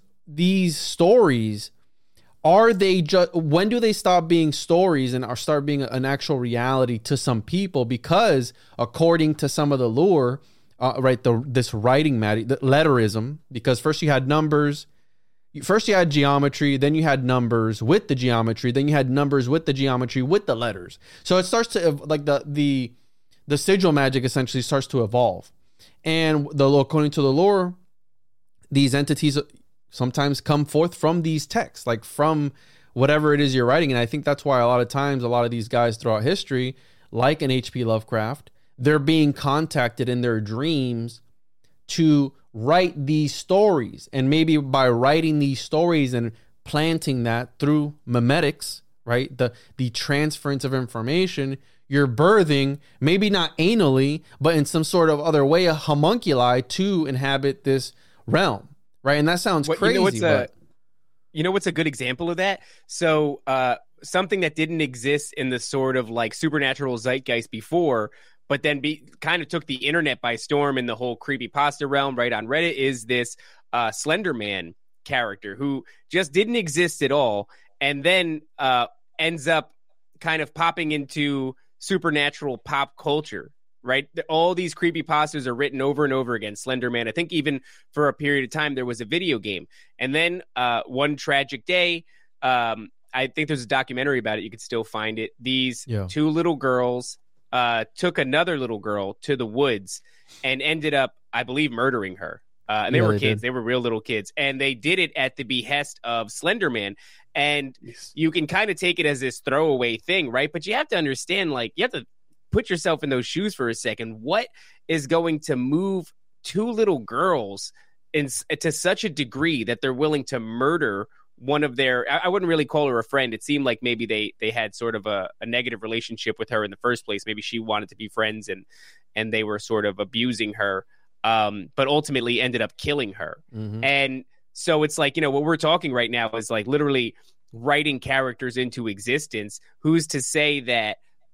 S6: stories, are they just, when do they stop being stories and start being an actual reality to some people? Because according to some of the lore, this writing the letterism, because first you had numbers, first you had geometry, then you had numbers with the geometry, then you had numbers with the geometry with the letters. So it starts to like the sigil magic essentially starts to evolve, and according to the lore, these entities sometimes come forth from these texts, like from whatever it is you're writing. And I think that's why a lot of times, a lot of these guys throughout history, like an H.P. Lovecraft, they're being contacted in their dreams to write these stories. And maybe by writing these stories and planting that through memetics, right? The transference of information, you're birthing, maybe not anally, but in some sort of other way, a homunculi to inhabit this realm. Right, and that sounds crazy.
S5: You know what's a good example of that? So something that didn't exist in the sort of like supernatural zeitgeist before, but then kind of took the internet by storm in the whole creepypasta realm, right, on Reddit, is this Slender Man character who just didn't exist at all, and then ends up kind of popping into supernatural pop culture. Right, all these creepypastas are written over and over again. Slender Man. I think even for a period of time there was a video game, and then one tragic day, I think there's a documentary about it. You could still find it. These two little girls took another little girl to the woods and ended up, I believe, murdering her. And they were kids. They were real little kids, and they did it at the behest of Slender Man. And you can kind of take it as this throwaway thing, right? But you have to understand, like, you have to put yourself in those shoes for a second. What is going to move two little girls to such a degree that they're willing to murder one of their, I wouldn't really call her a friend. It seemed like maybe they had sort of a negative relationship with her in the first place. Maybe she wanted to be friends and they were sort of abusing her, but ultimately ended up killing her. Mm-hmm. And so it's like, you know, what we're talking right now is like literally writing characters into existence. Who's to say that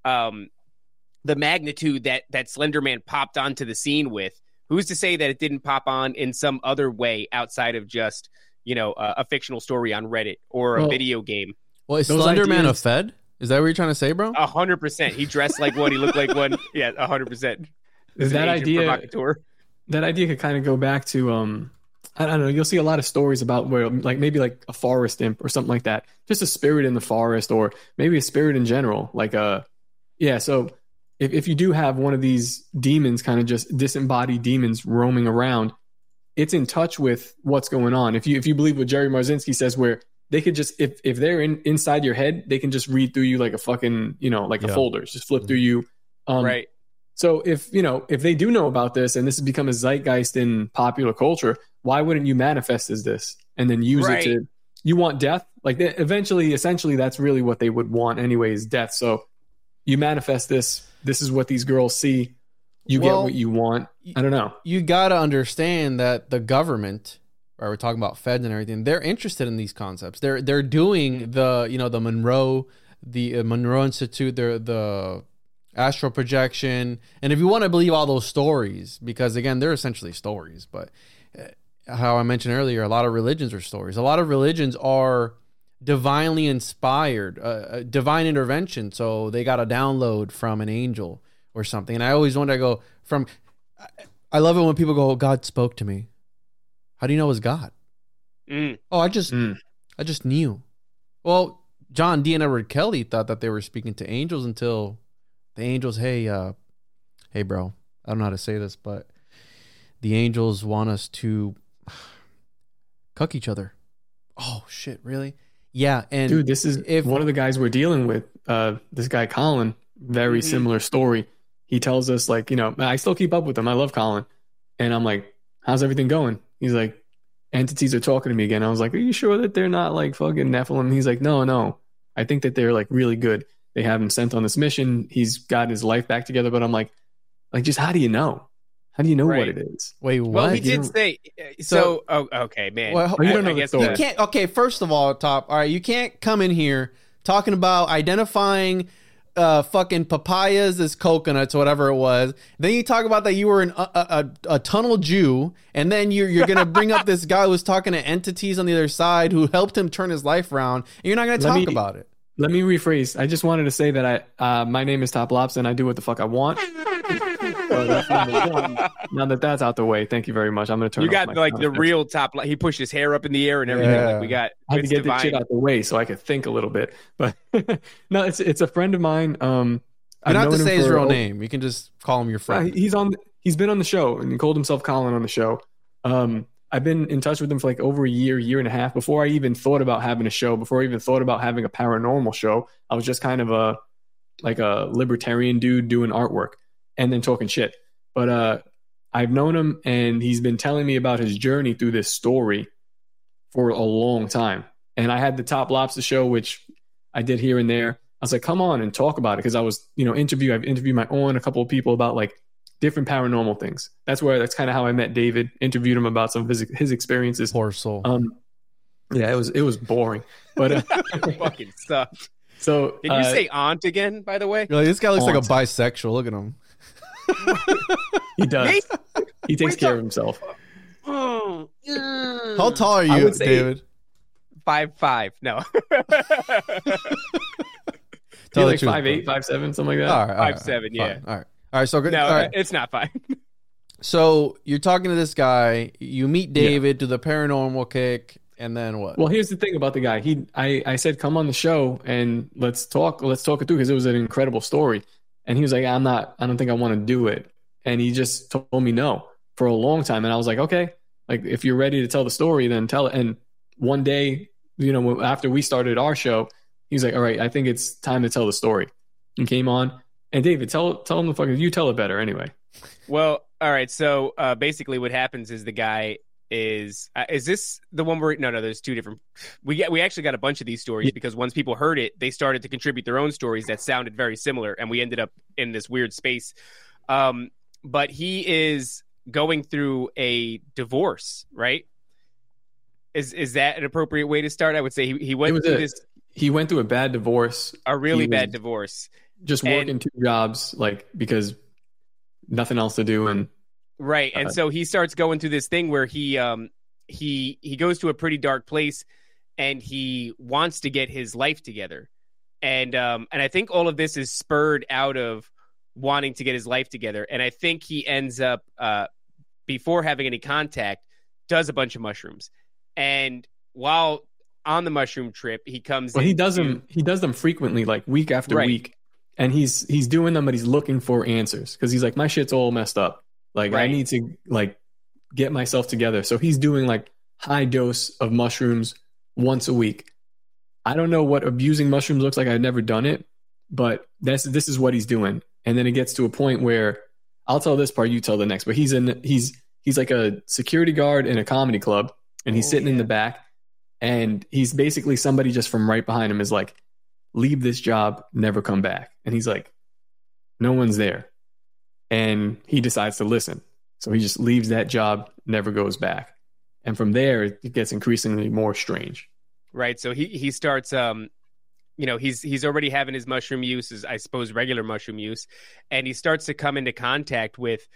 S5: the magnitude that Slender Man popped onto the scene with, who's to say that it didn't pop on in some other way outside of just, you know, a fictional story on Reddit or a video game?
S6: Well, is Slender Man a Fed? Is that what you're trying to say, bro?
S5: 100%. He dressed like one. He looked like one. Yeah, 100%.
S7: That idea could kind of go back to I don't know, you'll see a lot of stories about where like maybe like a forest imp or something like that, just a spirit in the forest, or maybe a spirit in general, like yeah. So if you do have one of these demons, kind of just disembodied demons roaming around, it's in touch with what's going on. If you believe what Jerry Marzinski says, where they could just, if they're inside your head, they can just read through you like a fucking, like a folder, just flip through you.
S5: Right.
S7: So if they do know about this and this has become a zeitgeist in popular culture, why wouldn't you manifest as this and then use it to, you want death? Like essentially that's really what they would want anyway, is death. So you manifest this. This is what these girls see. You get what you want. I don't know. You
S6: got to understand that the government, right, we're talking about feds and everything, they're interested in these concepts. They're doing the Monroe Institute, the astral projection. And if you want to believe all those stories, because again, they're essentially stories, but how I mentioned earlier, a lot of religions are stories. A lot of religions are divinely inspired, divine intervention. So they got a download from an angel or something. And I always wonder, I love it when people go, God spoke to me. How do you know it was God? Oh, I just knew. Well, John D. and Edward Kelly thought that they were speaking to angels until the angels, hey bro, I don't know how to say this, but the angels want us to cuck each other. Oh shit, really? Yeah. And
S7: dude, this is one of the guys we're dealing with, this guy Colin, very similar story. He tells us, like, I still keep up with him. I love Colin. And I'm like, how's everything going? He's like, entities are talking to me again. I was like, are you sure that they're not like fucking Nephilim? He's like, no. I think that they're like really good. They have him sent on this mission. He's got his life back together. But I'm like, just how do you know? How do you know what it is?
S6: Wait, what?
S5: Well, he did say, okay, man.
S6: Well,
S7: you don't know the story.
S6: You can't, okay, first of all, Top, all right, you can't come in here talking about identifying fucking papayas as coconuts, whatever it was. Then you talk about that you were a tunnel Jew, and then you're gonna bring up this guy who was talking to entities on the other side who helped him turn his life around, and you're not gonna talk about it.
S7: Let me rephrase. I just wanted to say that my name is Top Lops and I do what the fuck I want. So that's now that that's out the way, thank you very much. I'm gonna turn.
S5: You got like the real Top. He pushed his hair up in the air and everything.
S6: Yeah.
S5: Like we got.
S7: I had to get this shit out the way so I could think a little bit. But no, it's a friend of mine.
S6: You don't have to say his real name. You can just call him your friend.
S7: He's been on the show and he called himself Colin on the show. I've been in touch with him for like over a year and a half before I even thought about having a show, before I even thought about having a paranormal show. I was just kind of a libertarian dude doing artwork and then talking shit. But I've known him and he's been telling me about his journey through this story for a long time. And I had the Top Lobster show, which I did here and there. I was like, come on and talk about it. Cause I was, I've interviewed my own, a couple of people about like different paranormal things. That's kind of how I met David, interviewed him about some of his experiences.
S6: Poor soul.
S7: Yeah, it was boring, but
S5: fucking sucked.
S7: So
S5: did you say aunt again, by the way?
S6: This guy looks like a bisexual. Look at him.
S7: He does. He takes care of himself.
S6: How tall are you, David?
S5: 5'5". No.
S7: Tell like 5'8", 5'7", something like that.
S6: All right,
S5: 5'7", yeah.
S6: All right. So good.
S5: No,
S6: all right.
S5: It's not fine.
S6: So you're talking to this guy. You meet David, do the paranormal kick, and then what?
S7: Well, here's the thing about the guy. I said, come on the show and let's talk it through, because it was an incredible story. And he was like, I don't think I want to do it. And he just told me no for a long time. And I was like, okay, like if you're ready to tell the story, then tell it. And one day, after we started our show, he was like, all right, I think it's time to tell the story. And came on. And David, tell him the fucking, you tell it better anyway.
S5: Well, all right. So basically what happens is the guy is this the one where, no, there's two different, we actually got a bunch of these stories because once people heard it, they started to contribute their own stories that sounded very similar. And we ended up in this weird space. But he is going through a divorce, right? Is that an appropriate way to start? I would say he went through this.
S7: He went through a bad divorce.
S5: A really bad divorce.
S7: Just working two jobs, like, because nothing else to do. And
S5: right. And so he starts going through this thing where he goes to a pretty dark place and he wants to get his life together. And I think all of this is spurred out of wanting to get his life together. And I think he ends up, before having any contact, does a bunch of mushrooms. And while on the mushroom trip, he comes
S7: Well, he does them frequently, like week after week. And he's doing them, but he's looking for answers because he's like, my shit's all messed up. Like I need to like get myself together. So he's doing like high dose of mushrooms once a week. I don't know what abusing mushrooms looks like. I've never done it, but this is what he's doing. And then it gets to a point where I'll tell this part, you tell the next. But he's like a security guard in a comedy club, and he's sitting in the back, and he's basically somebody just from right behind him is like, leave this job, never come back. And he's like, no one's there. And he decides to listen. So he just leaves that job, never goes back. And from there, it gets increasingly more strange.
S5: Right. So he starts, he's already having his mushroom use, I suppose, regular mushroom use. And he starts to come into contact with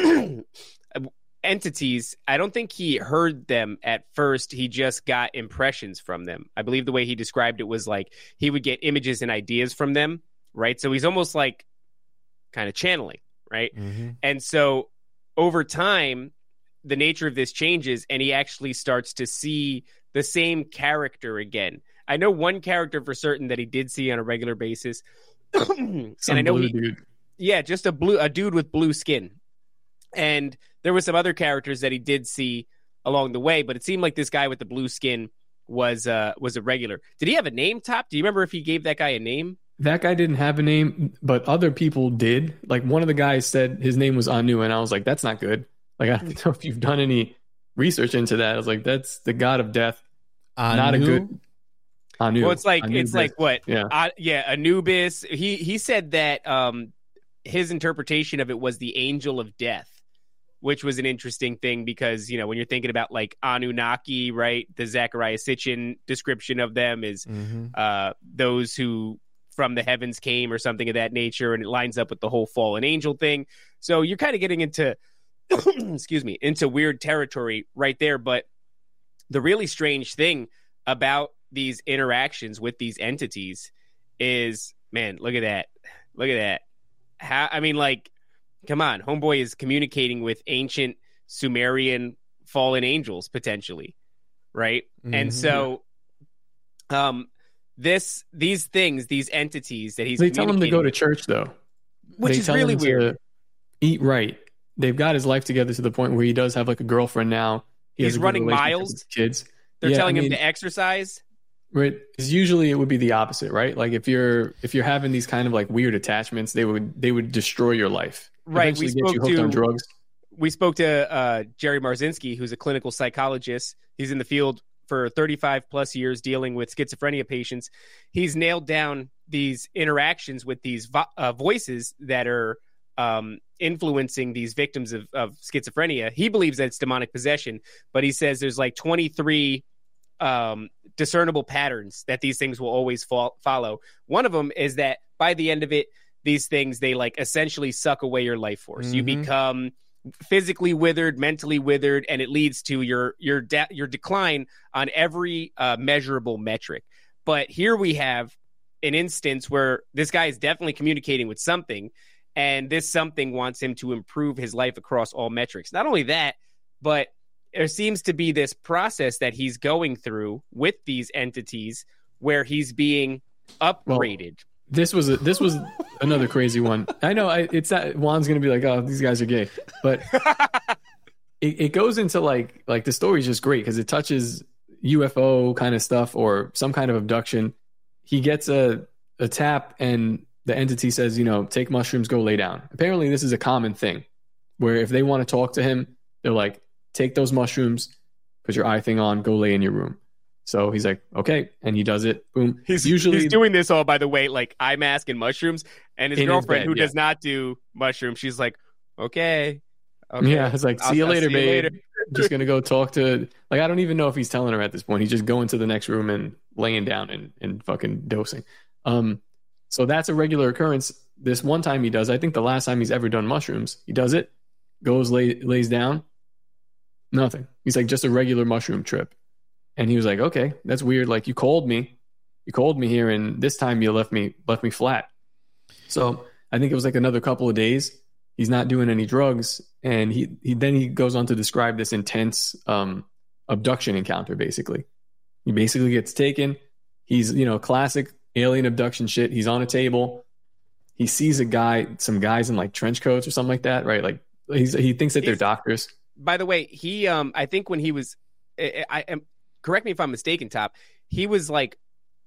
S5: entities. I don't think he heard them at first. He just got impressions from them. I believe the way he described it was like he would get images and ideas from them. Right. So he's almost like kind of channeling. Right. Mm-hmm. And so over time, the nature of this changes, and he actually starts to see the same character again. I know one character for certain that he did see on a regular basis. And I know
S7: dude.
S5: Yeah, just a dude with blue skin. And there were some other characters that he did see along the way, but it seemed like this guy with the blue skin was a regular. Did he have a name, Top? Do you remember if he gave that guy a name?
S7: That guy didn't have a name, but other people did. Like one of the guys said his name was Anu, and I was like, that's not good. Like, I don't know if you've done any research into that. I was like, that's the god of death. Not a good Anu.
S5: Well, it's like what?
S7: Yeah.
S5: Anubis. He said that his interpretation of it was the angel of death, which was an interesting thing because, when you're thinking about like Anunnaki, right? The Zecharia Sitchin description of them is those who from the heavens came or something of that nature, and it lines up with the whole fallen angel thing. So you're kind of getting into into weird territory right there. But the really strange thing about these interactions with these entities is, man, look at that. Come on, homeboy is communicating with ancient Sumerian fallen angels potentially, right? Mm-hmm. And so, these entities that
S7: they tell him to go to church though,
S5: which is really weird.
S7: Eat right. They've got his life together to the point where he does have like a girlfriend now.
S5: He's running miles.
S7: With kids.
S5: They're telling him to exercise.
S7: Right. Because usually it would be the opposite, right? Like if you're having these kind of like weird attachments, they would destroy your life.
S5: Right.
S7: We spoke get you hooked on drugs.
S5: We spoke to Jerry Marzinski, who's a clinical psychologist. He's in the field for 35 plus years dealing with schizophrenia patients. He's nailed down these interactions with these voices that are influencing these victims of schizophrenia. He believes that it's demonic possession, but he says there's like 23 discernible patterns that these things will always follow. One of them is that by the end of it, these things, they like essentially suck away your life force. Mm-hmm. You become physically withered, mentally withered, and it leads to your decline on every measurable metric. But here we have an instance where this guy is definitely communicating with something, and this something wants him to improve his life across all metrics. Not only that, but there seems to be this process that he's going through with these entities where he's being upgraded.
S7: Well, this was another crazy one. I know it's that Juan's going to be like, oh, these guys are gay. But it goes into like the story is just great because it touches UFO kind of stuff or some kind of abduction. He gets a tap and the entity says, take mushrooms, go lay down. Apparently this is a common thing where if they want to talk to him, they're like, take those mushrooms, put your eye thing on, go lay in your room. So he's like, okay. And he does it. Boom.
S5: He's doing this all, by the way, like eye mask and mushrooms. And his girlfriend, who does not do mushrooms, she's like, okay.
S7: Yeah. It's like, see you later, babe. I'm just going to go talk to, like, I don't even know if he's telling her at this point. He's just going to the next room and laying down and fucking dosing. So that's a regular occurrence. This one time he does, I think the last time he's ever done mushrooms, he does it, goes, lays down, nothing. He's like, just a regular mushroom trip. And he was like, okay, that's weird. Like you called me here, and this time you left me flat. So I think it was like another couple of days. He's not doing any drugs, and he goes on to describe this intense abduction encounter. Basically, he basically gets taken. He's, classic alien abduction shit. He's on a table. He sees some guys in like trench coats or something like that, right? Like he thinks that they're doctors.
S5: By the way, he I think when he was, I am, correct me if I'm mistaken, Top, he was like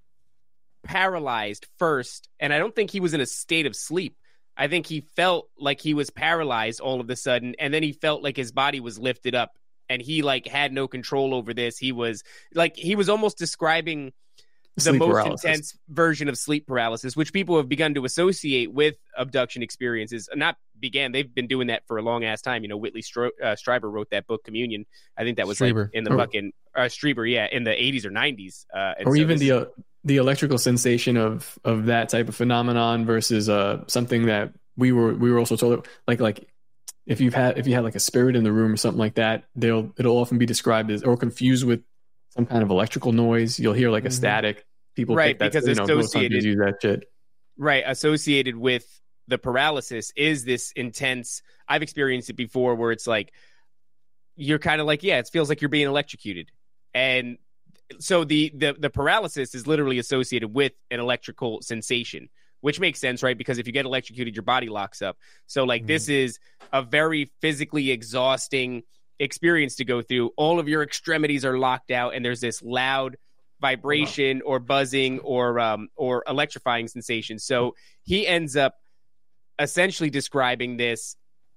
S5: paralyzed first, and I don't think he was in a state of sleep. I think he felt like he was paralyzed all of a sudden, and then he felt like his body was lifted up, and he like had no control over this. He was almost describing the most intense version of sleep paralysis, which people have begun to associate with abduction experiences. They've been doing that for a long ass time. Whitley Strieber wrote that book, Communion. I think that was like in the fucking Strieber, yeah, in the 80s or 90s.
S7: Or so even the electrical sensation of that type of phenomenon versus something that we were also told, like if you had like a spirit in the room or something like that, it'll often be described as, or confused with some kind of electrical noise. You'll hear like a static. People
S5: right,
S7: think that's,
S5: because associated,
S7: use that shit.
S5: Right, associated with the paralysis is this intense. I've experienced it before, where it's like you're kind of like, yeah, it feels like you're being electrocuted, and so the paralysis is literally associated with an electrical sensation, which makes sense, right? Because if you get electrocuted, your body locks up. So like this is a very physically exhausting experience to go through. All of your extremities are locked out, and there's this loud vibration or buzzing or electrifying sensation. So he ends up essentially describing this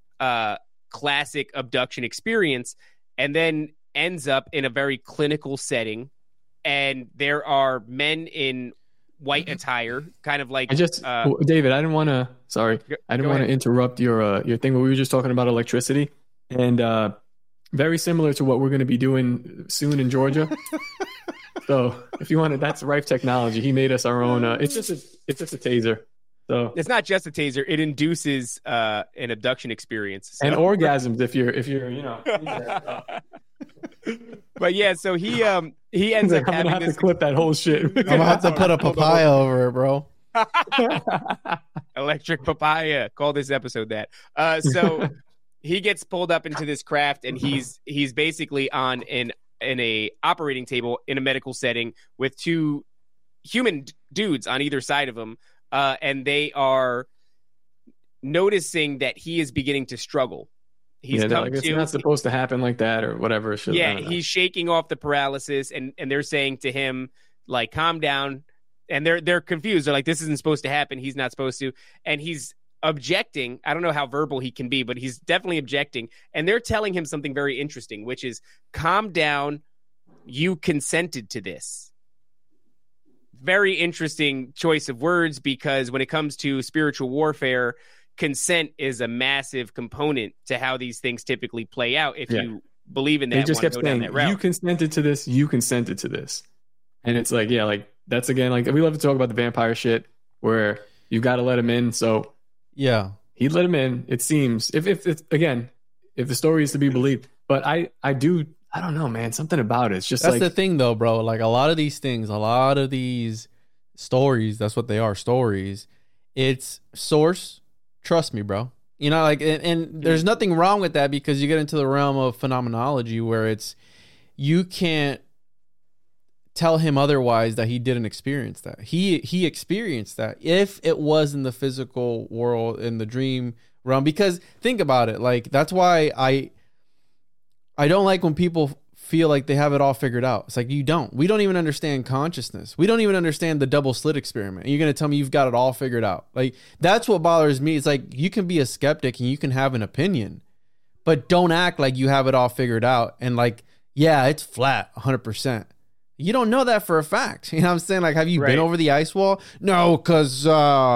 S5: classic abduction experience, and then ends up in a very clinical setting, and there are men in white attire, kind of like
S7: David, I didn't want to interrupt your thing, but we were just talking about electricity, and very similar to what we're going to be doing soon in Georgia. So if you wanted, that's Rife Technology. He made us our own. It's just a taser. So
S5: it's not just a taser; it induces an abduction experience
S7: and orgasms if you're
S5: But yeah, so he ends up having
S7: to clip that whole shit.
S2: I'm gonna have to put a papaya over it, bro.
S5: Electric papaya. Call this episode that. So he gets pulled up into this craft, and he's basically on in a operating table in a medical setting with two human dudes on either side of him, and they are noticing that he is beginning to struggle.
S7: It's not supposed to happen like that or whatever.
S5: Yeah, he's shaking off the paralysis, and they're saying to him, like, calm down. And they're confused. They're like, this isn't supposed to happen. He's not supposed to. And he's objecting. I don't know how verbal he can be, but he's definitely objecting. And they're telling him something very interesting, which is, calm down. You consented to this. Very interesting choice of words, because when it comes to spiritual warfare, consent is a massive component to how these things typically play out. If you believe in that,
S7: they just kept saying, you consented to this. You consented to this. And it's like, yeah, like that's again, like we love to talk about the vampire shit where you got to let him in. So
S2: yeah,
S7: he let him in. It seems if the story is to be believed, but I don't know, man, something about it. It's just
S2: that's the thing though, bro. Like a lot of these things, a lot of these stories, that's what they are, stories. It's source. Trust me, bro. You know, like, and there's nothing wrong with that, because you get into the realm of phenomenology where it's, you can't tell him otherwise that he didn't experience that. He experienced that. If it was in the physical world, in the dream realm, because think about it, like that's why I don't like when people feel like they have it all figured out. It's like, you don't. We don't even understand consciousness. We don't even understand the double slit experiment. And you're going to tell me you've got it all figured out. Like, that's what bothers me. It's like, you can be a skeptic and you can have an opinion, but don't act like you have it all figured out. And like, yeah, it's flat 100%. You don't know that for a fact. You know what I'm saying? Like, have you been over the ice wall? No, because,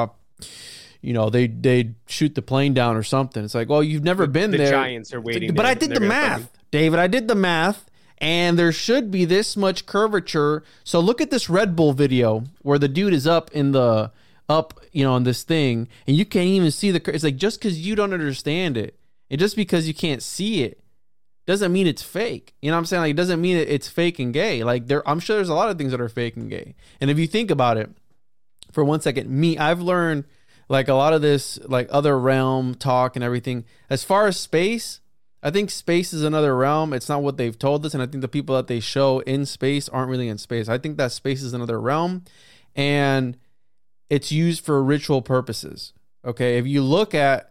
S2: you know, they shoot the plane down or something. It's like, well, you've never been there.
S5: The Giants are waiting.
S2: But I did the math, David. I did the math. And there should be this much curvature. So look at this Red Bull video where the dude is up, you know, on this thing, and you can't even see the. It's like, just because you don't understand it, and just because you can't see it, doesn't mean it's fake. You know what I'm saying? Like, it doesn't mean it's fake and gay. Like, I'm sure there's a lot of things that are fake and gay. And if you think about it for 1 second, I've learned
S6: like a lot of this, like other realm talk and everything. As far as space, I think space is another realm. It's not what they've told us. And I think the people that they show in space aren't really in space. I think that space is another realm and it's used for ritual purposes. Okay. If you look at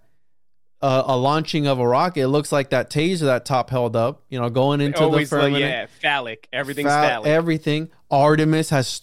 S6: a launching of a rocket, it looks like that taser that Top held up, you know, going into
S5: always
S6: the firmament.
S5: yeah, phallic. Everything's phallic.
S6: Everything. Artemis has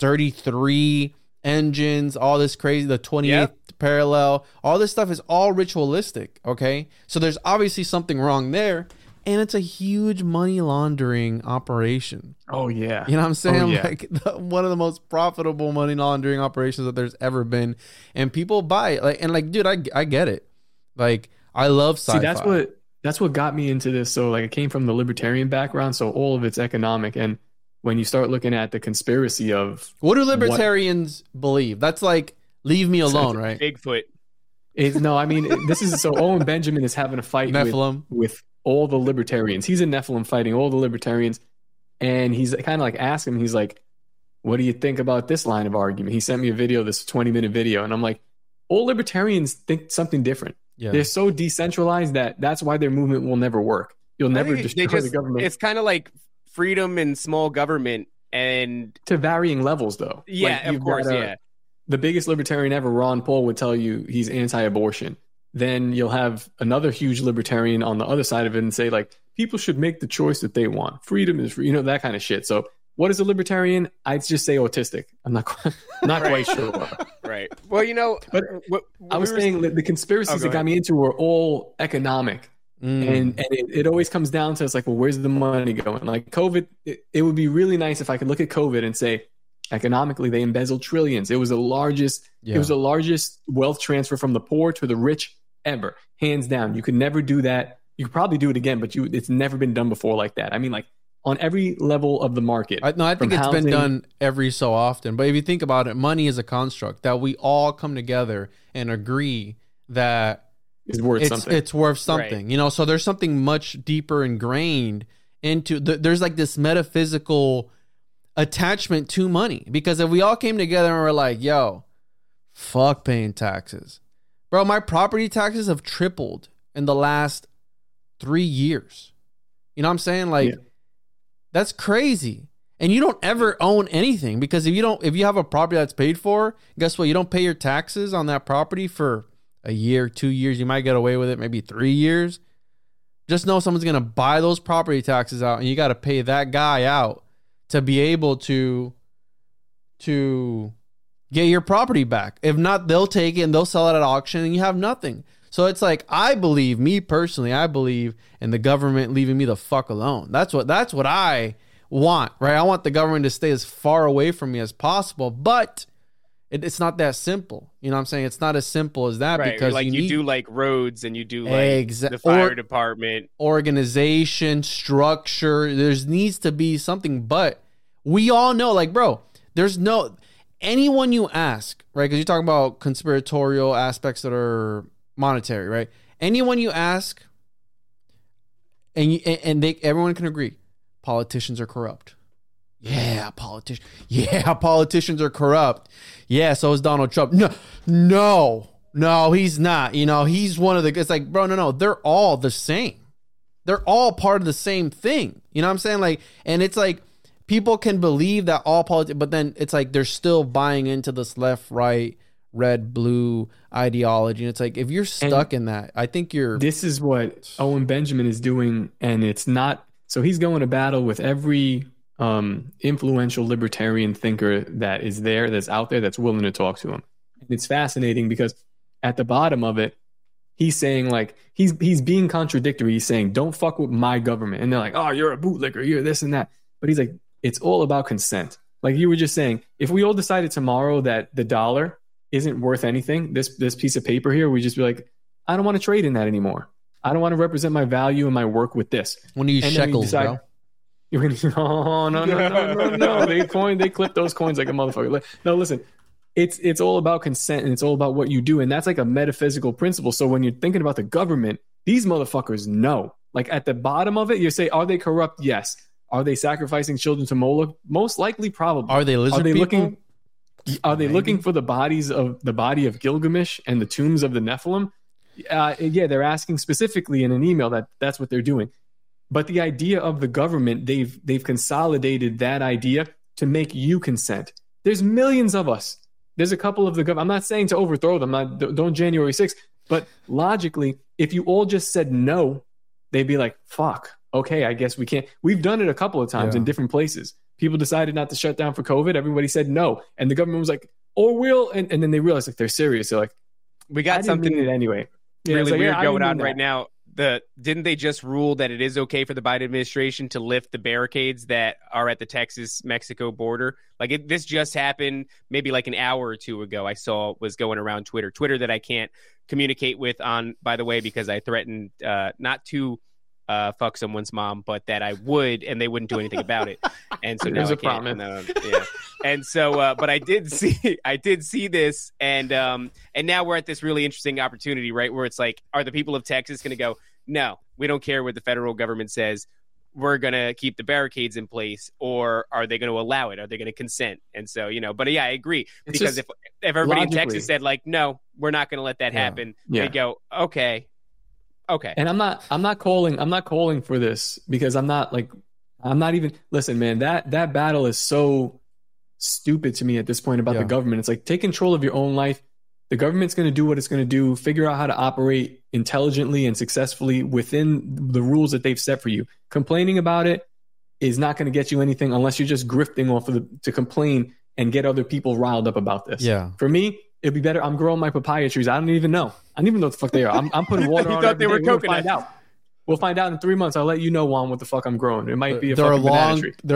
S6: 33 engines, all this crazy, the 28th parallel, all this stuff is all ritualistic. Okay. So there's obviously something wrong there. And it's a huge money laundering operation.
S7: Oh, yeah.
S6: You know what I'm saying?
S7: Oh, yeah.
S6: Like one of the most profitable money laundering operations that there's ever been. And people buy it. Like, and like, dude, I get it. Like, I love sci-fi.
S7: See, that's what got me into this. So like, I came from the libertarian background, so all of it's economic. And when you start looking at the conspiracy of
S6: what do libertarians believe? That's like, leave me alone, right?
S5: Bigfoot.
S7: No, I mean, this is so Owen Benjamin is having a fight
S6: Nephilim.
S7: with all the libertarians. He's a Nephilim fighting all the libertarians. And he's kind of like asking him, he's like, what do you think about this line of argument? He sent me a video, this 20-minute video. And I'm like, all libertarians think something different. Yeah. They're so decentralized that's why their movement will never work. You'll never destroy the government.
S5: It's kind of like freedom and small government, and
S7: to varying levels, though.
S5: Yeah, like, of course, yeah.
S7: The biggest libertarian ever, Ron Paul, would tell you he's anti-abortion. Then you'll have another huge libertarian on the other side of it and say, like, people should make the choice that they want. Freedom is free, that kind of shit. So what is a libertarian? I'd just say autistic. I'm not quite sure.
S5: Right. Well,
S7: but I was saying the conspiracies that got me into were all economic. And it always comes down to, it's like, well, where's the money going? Like COVID, it would be really nice if I could look at COVID and say, economically, they embezzled trillions. It was the largest wealth transfer from the poor to the rich ever, hands down. You could never do that. You could probably do it again, but it's never been done before like that. I mean, like on every level of the market.
S6: I think it's been done every so often. But if you think about it, money is a construct that we all come together and agree that
S7: is worth something.
S6: It's worth something, right. So there's something much deeper ingrained into there's like this metaphysical attachment to money, because if we all came together and we're like, yo, fuck paying taxes, bro, my property taxes have tripled in the last 3 years. You know what I'm saying? Like, that's crazy. And you don't ever own anything, because if you have a property that's paid for, guess what? You don't pay your taxes on that property for a year, 2 years. You might get away with it, maybe 3 years. Just know someone's going to buy those property taxes out, and you got to pay that guy out to be able to get your property back. If not, they'll take it and they'll sell it at auction and you have nothing. So it's like, me personally, I believe in the government leaving me the fuck alone. That's what I want, right? I want the government to stay as far away from me as possible, but it's not that simple. You know what I'm saying? It's not as simple as that,
S5: right,
S6: because
S5: like you do like roads and you do like the fire department,
S6: organization, structure. There needs to be something, but we all know, like, bro, there's anyone you ask, right? Because you talk about conspiratorial aspects that are monetary, right? Anyone you ask, and everyone can agree, politicians are corrupt. Yeah, politicians are corrupt. Yeah, so is Donald Trump. No, he's not. He's one of the. It's like, bro, no, they're all the same. They're all part of the same thing. You know what I'm saying? Like, and it's like, people can believe that all politics, but then it's like they're still buying into this left, right, red, blue ideology. And it's like, if you're stuck in that, I think
S7: this is what Owen Benjamin is doing. And it's not, so he's going to battle with every influential libertarian thinker that is there, that's out there, that's willing to talk to him. And it's fascinating because at the bottom of it, he's saying, like, he's being contradictory. He's saying, don't fuck with my government. And they're like, oh, you're a bootlicker, you're this and that. But he's like, it's all about consent. Like you were just saying, if we all decided tomorrow that the dollar isn't worth anything, this piece of paper here, we just be like, I don't want to trade in that anymore. I don't want to represent my value and my work with this.
S6: When you use shekels, bro.
S7: No. They clip those coins like a motherfucker. No, listen, it's all about consent, and it's all about what you do. And that's like a metaphysical principle. So when you're thinking about the government, these motherfuckers know. Like at the bottom of it, you say, are they corrupt? Yes. Are they sacrificing children to Moloch? Most likely, probably.
S6: Are they lizard people?
S7: Are they looking for the body of Gilgamesh and the tombs of the Nephilim? Yeah, they're asking specifically in an email that's what they're doing. But the idea of the government, they've consolidated that idea to make you consent. There's millions of us. There's a couple of the government. I'm not saying to overthrow them. Don't January 6th. But logically, if you all just said no, they'd be like, fuck, okay, I guess we can't. We've done it a couple of times in different places. People decided not to shut down for COVID. Everybody said no. And the government was like, oh, we'll. And then they realized like they're serious. They're like,
S5: we got something
S7: anyway.
S5: Really weird going on right now. Didn't they just rule that it is okay for the Biden administration to lift the barricades that are at the Texas-Mexico border? Like this just happened maybe like an hour or two ago. I saw was going around Twitter that I can't communicate with on, by the way, because I threatened not to fuck someone's mom, but that I would, and they wouldn't do anything about it. And so now I can't. Yeah. And so, but I did see this, and now we're at this really interesting opportunity, right? Where it's like, are the people of Texas going to go, no, we don't care what the federal government says. We're going to keep the barricades in place, or are they going to allow it? Are they going to consent? And so, but yeah, I agree. Because if everybody in Texas said like, no, we're not going to let that happen, they go, okay.
S7: And I'm not calling for this because I'm not even, listen, man, that battle is so stupid to me at this point about the government. It's like, take control of your own life. The government's going to do what it's going to do, figure out how to operate intelligently and successfully within the rules that they've set for you. Complaining about it is not going to get you anything unless you're just grifting off of to complain and get other people riled up about this.
S2: Yeah.
S7: For me, it'd be better. I'm growing my papaya trees. I don't even know. I don't even know what the fuck they are. I'm putting water on.
S5: You thought they were coconut.
S7: We'll find out in 3 months. I'll let you know, Juan, what the fuck I'm growing. It might be a fucking banana tree.
S2: They're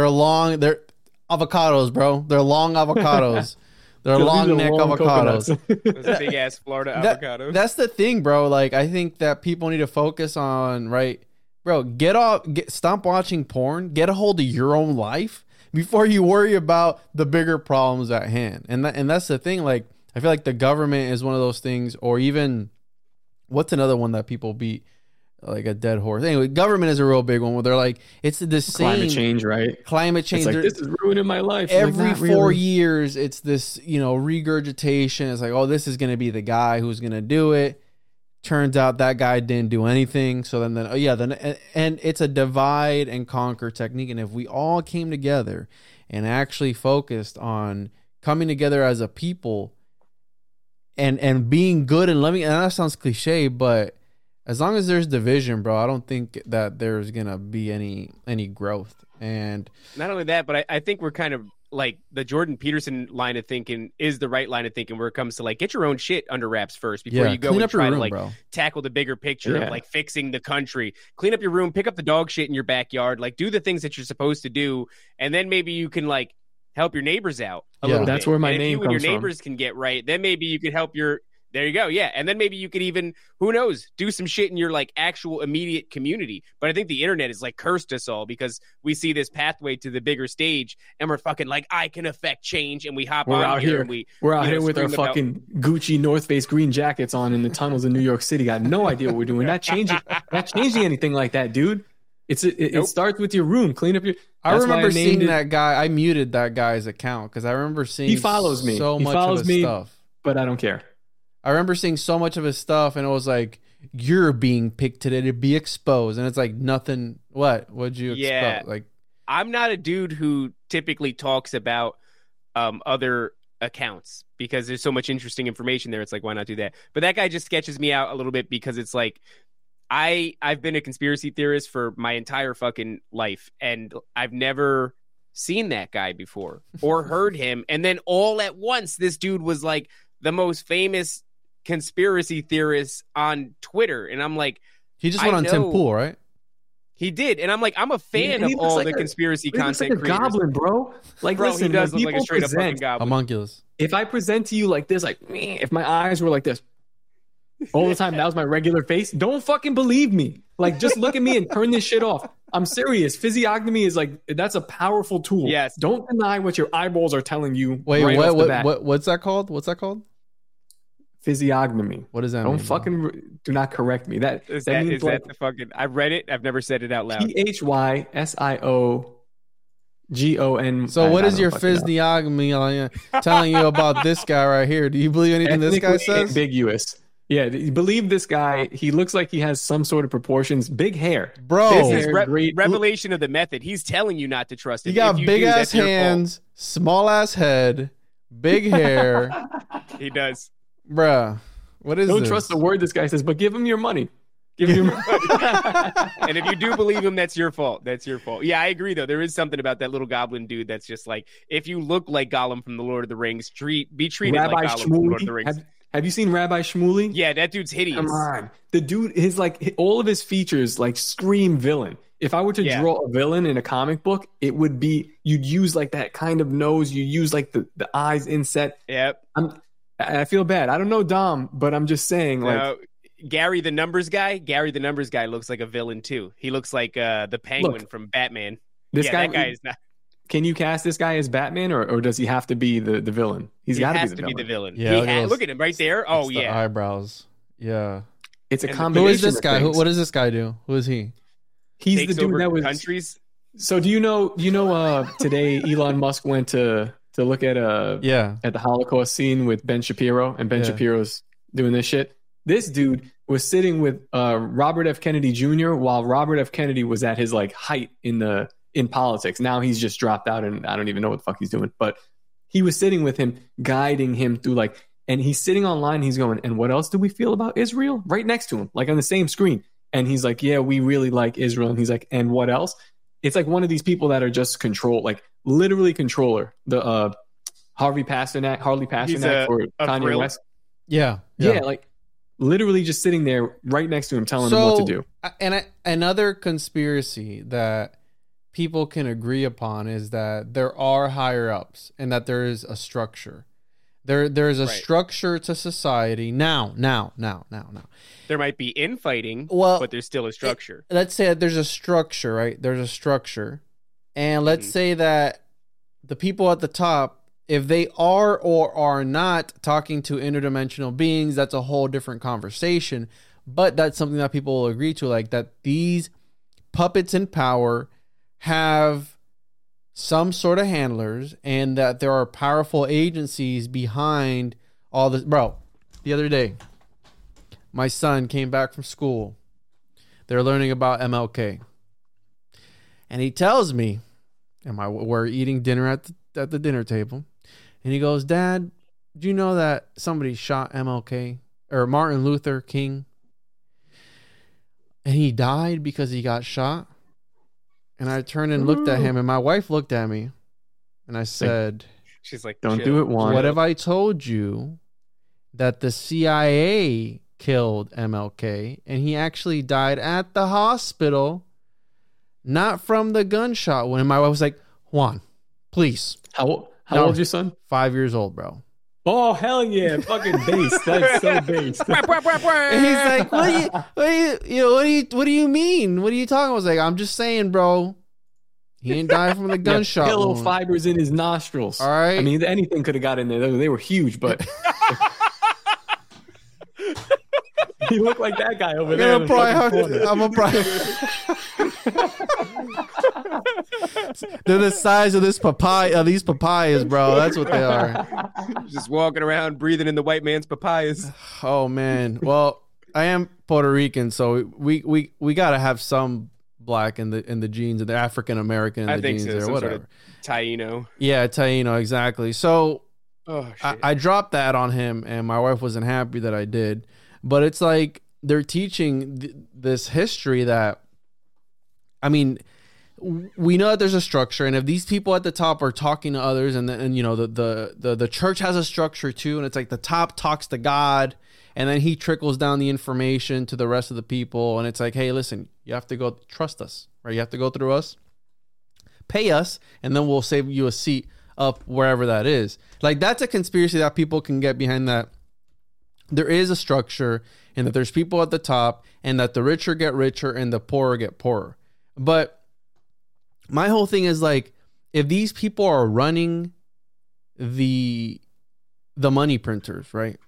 S2: avocados, bro. They're long avocados. They're long neck avocados.
S5: Those big ass Florida avocados.
S2: That's the thing, bro. Like, I think that people need to focus on, right, bro. Stop watching porn. Get a hold of your own life before you worry about the bigger problems at hand. And that's the thing. Like, I feel like the government is one of those things, or even what's another one that people beat like a dead horse. Anyway, government is a real big one where they're like, it's the same
S7: climate change, right?
S2: Climate change.
S7: It's like, this is ruining my life.
S2: Every 4 years, it's this, regurgitation. It's like, oh, this is going to be the guy who's going to do it. Turns out that guy didn't do anything. So then it's a divide and conquer technique. And if we all came together and actually focused on coming together as a people and being good and loving, and that sounds cliche, but as long as there's division, bro, I don't think that there's gonna be any growth. And
S5: not only that, but I think we're kind of like the Jordan Peterson line of thinking is the right line of thinking where it comes to like, get your own shit under wraps first before you go and try to tackle the bigger picture of like fixing the country. Clean up your room, pick up the dog shit in your backyard, like do the things that you're supposed to do, and then maybe you can like help your neighbors out a little bit.
S7: That's where my name comes from.
S5: If you and your neighbors can get right, then maybe you could help your. There you go. Yeah. And then maybe you could even, who knows, do some shit in your like actual immediate community. But I think the internet has like cursed us all because we see this pathway to the bigger stage and we're fucking like, I can affect change. And we hop on here and
S7: we're out here with our fucking Gucci North Face green jackets on in the tunnels in New York City. Got no idea what we're doing. Not changing anything like that, dude. It starts with your room. Clean up your.
S2: I remember seeing that guy. I muted that guy's account because I remember seeing
S7: he follows me.
S2: So much of his stuff.
S7: But I don't care.
S2: I remember seeing so much of his stuff, and it was like, you're being picked today to be exposed. And it's like, nothing. What'd you expect? Like,
S5: I'm not a dude who typically talks about other accounts because there's so much interesting information there. It's like, why not do that? But that guy just sketches me out a little bit because it's like, I've been a conspiracy theorist for my entire fucking life, and I've never seen that guy before or heard him. And then all at once, this dude was like the most famous conspiracy theorists on Twitter, and I'm like,
S2: he just went on Tim Pool, right?
S5: He did, and I'm like, I'm a fan of all the conspiracy content.
S7: He looks like a goblin, bro. Like, listen,
S5: he does look like a straight up fucking goblin.
S2: Homunculus.
S7: If I present to you like this, like, if my eyes were like this all the time, that was my regular face. Don't fucking believe me. Like, just look at me and turn this shit off. I'm serious. Physiognomy is like, that's a powerful tool.
S5: Yes.
S7: Don't deny what your eyeballs are telling you.
S2: Wait, what's that called? What's that called?
S7: Physiognomy.
S2: What does that
S7: mean?
S2: Don't
S7: fucking do not correct me. That
S5: is
S7: means
S5: that the fucking. I've read it. I've never said it out loud.
S7: PHYSIO. Gon.
S2: So what is your physiognomy telling you about this guy right here? Do you believe anything this guy says?
S7: Ambiguous. Yeah, you believe this guy. He looks like he has some sort of proportions. Big hair.
S2: Bro.
S5: This is revelation of the method. He's telling you not to trust him.
S2: You got big ass hands, small ass head, big hair.
S5: He does.
S2: Bruh. What is
S7: Don't
S2: this?
S7: trust the word this guy says, but give him your money. Give him your money.
S5: And if you do believe him, that's your fault. That's your fault. Yeah, I agree, though. There is something about that little goblin dude that's just like, if you look like Gollum from The Lord of the Rings, be treated
S7: Rabbi
S5: like Gollum from The Lord of the Rings.
S7: Have you seen Rabbi Shmuley?
S5: Yeah, that dude's hideous.
S7: Come on. The dude is like, all of his features like scream villain. If I were to draw a villain in a comic book, it would be, you'd use like that kind of nose. You use like the eyes inset.
S5: Yep.
S7: I feel bad. I don't know Dom, but I'm just saying like.
S5: Gary the Numbers Guy looks like a villain too. He looks like the Penguin from Batman. That guy is not.
S7: Can you cast this guy as Batman, or does he have to be the villain? He has to be the villain.
S2: Yeah,
S5: look at him right there. Oh yeah,
S2: the eyebrows. Yeah,
S7: it's a combination.
S2: Who is this guy? What does this guy do? Who is he?
S5: He's the dude that was countries.
S7: So do you know? Today Elon Musk went to look at at the Holocaust scene with Ben Shapiro, and Ben Shapiro's doing this shit. This dude was sitting with Robert F. Kennedy Jr. while Robert F. Kennedy was at his like height in politics. Now he's just dropped out, and I don't even know what the fuck he's doing. But he was sitting with him, guiding him through and he's sitting online. He's going, and what else do we feel about Israel? Right next to him, like on the same screen. And he's like, yeah, we really like Israel. And he's like, and what else? It's like one of these people that are just literally controller. The Harley Pasternak for Kanye West.
S2: Yeah.
S7: Like. Literally just sitting there right next to him telling him what to do.
S2: And another conspiracy that people can agree upon is that there are higher ups and that there is a structure. There's a structure to society. Now.
S5: There might be infighting, but there's still a structure.
S2: Let's say that there's a structure, right? There's a structure. And let's say that the people at the top, if they are or are not talking to interdimensional beings, that's a whole different conversation. But that's something that people will agree to, like that these puppets in power have some sort of handlers and that there are powerful agencies behind all this. Bro, the other day, my son came back from school. They're learning about MLK. And he tells me, we're eating dinner at the dinner table. And he goes, Dad, do you know that somebody shot MLK or Martin Luther King? And he died because he got shot. And I turned and looked at him, and my wife looked at me, and I said,
S5: she's like,
S7: don't do it, Juan.
S2: What have I told you that the CIA killed MLK and he actually died at the hospital, not from the gunshot wound? My wife was like, Juan, please.
S7: How old's your son?
S2: 5 years old, bro.
S7: Oh, hell yeah. Fucking bass. That's so bass.
S2: And he's like, what do you mean? What are you talking about? I was like, I'm just saying, bro. He didn't die from the gunshot
S7: pillow
S2: wound.
S7: Fibers in his nostrils.
S2: All right.
S7: I mean, anything could have got in there. They were huge, but he looked like that guy over there.
S2: I'm probably they're the size of these papayas, bro. That's what they are.
S5: Just walking around breathing in the white man's papayas.
S2: Oh man. Well, I am Puerto Rican, so we gotta have some black in the genes, and the African American in the genes, or whatever. Sort of
S5: Taino.
S2: Yeah, Taino, exactly. So I dropped that on him, and my wife wasn't happy that I did. But it's like they're teaching this history that, I mean, we know that there's a structure, and if these people at the top are talking to others, and the church has a structure too, and it's like the top talks to God, and then he trickles down the information to the rest of the people, and it's like, hey, listen, you have to go trust us, right? You have to go through us, pay us, and then we'll save you a seat up wherever that is. Like, that's a conspiracy that people can get behind, that there is a structure and that there's people at the top and that the richer get richer and the poorer get poorer. But my whole thing is like, if these people are running the money printers, right?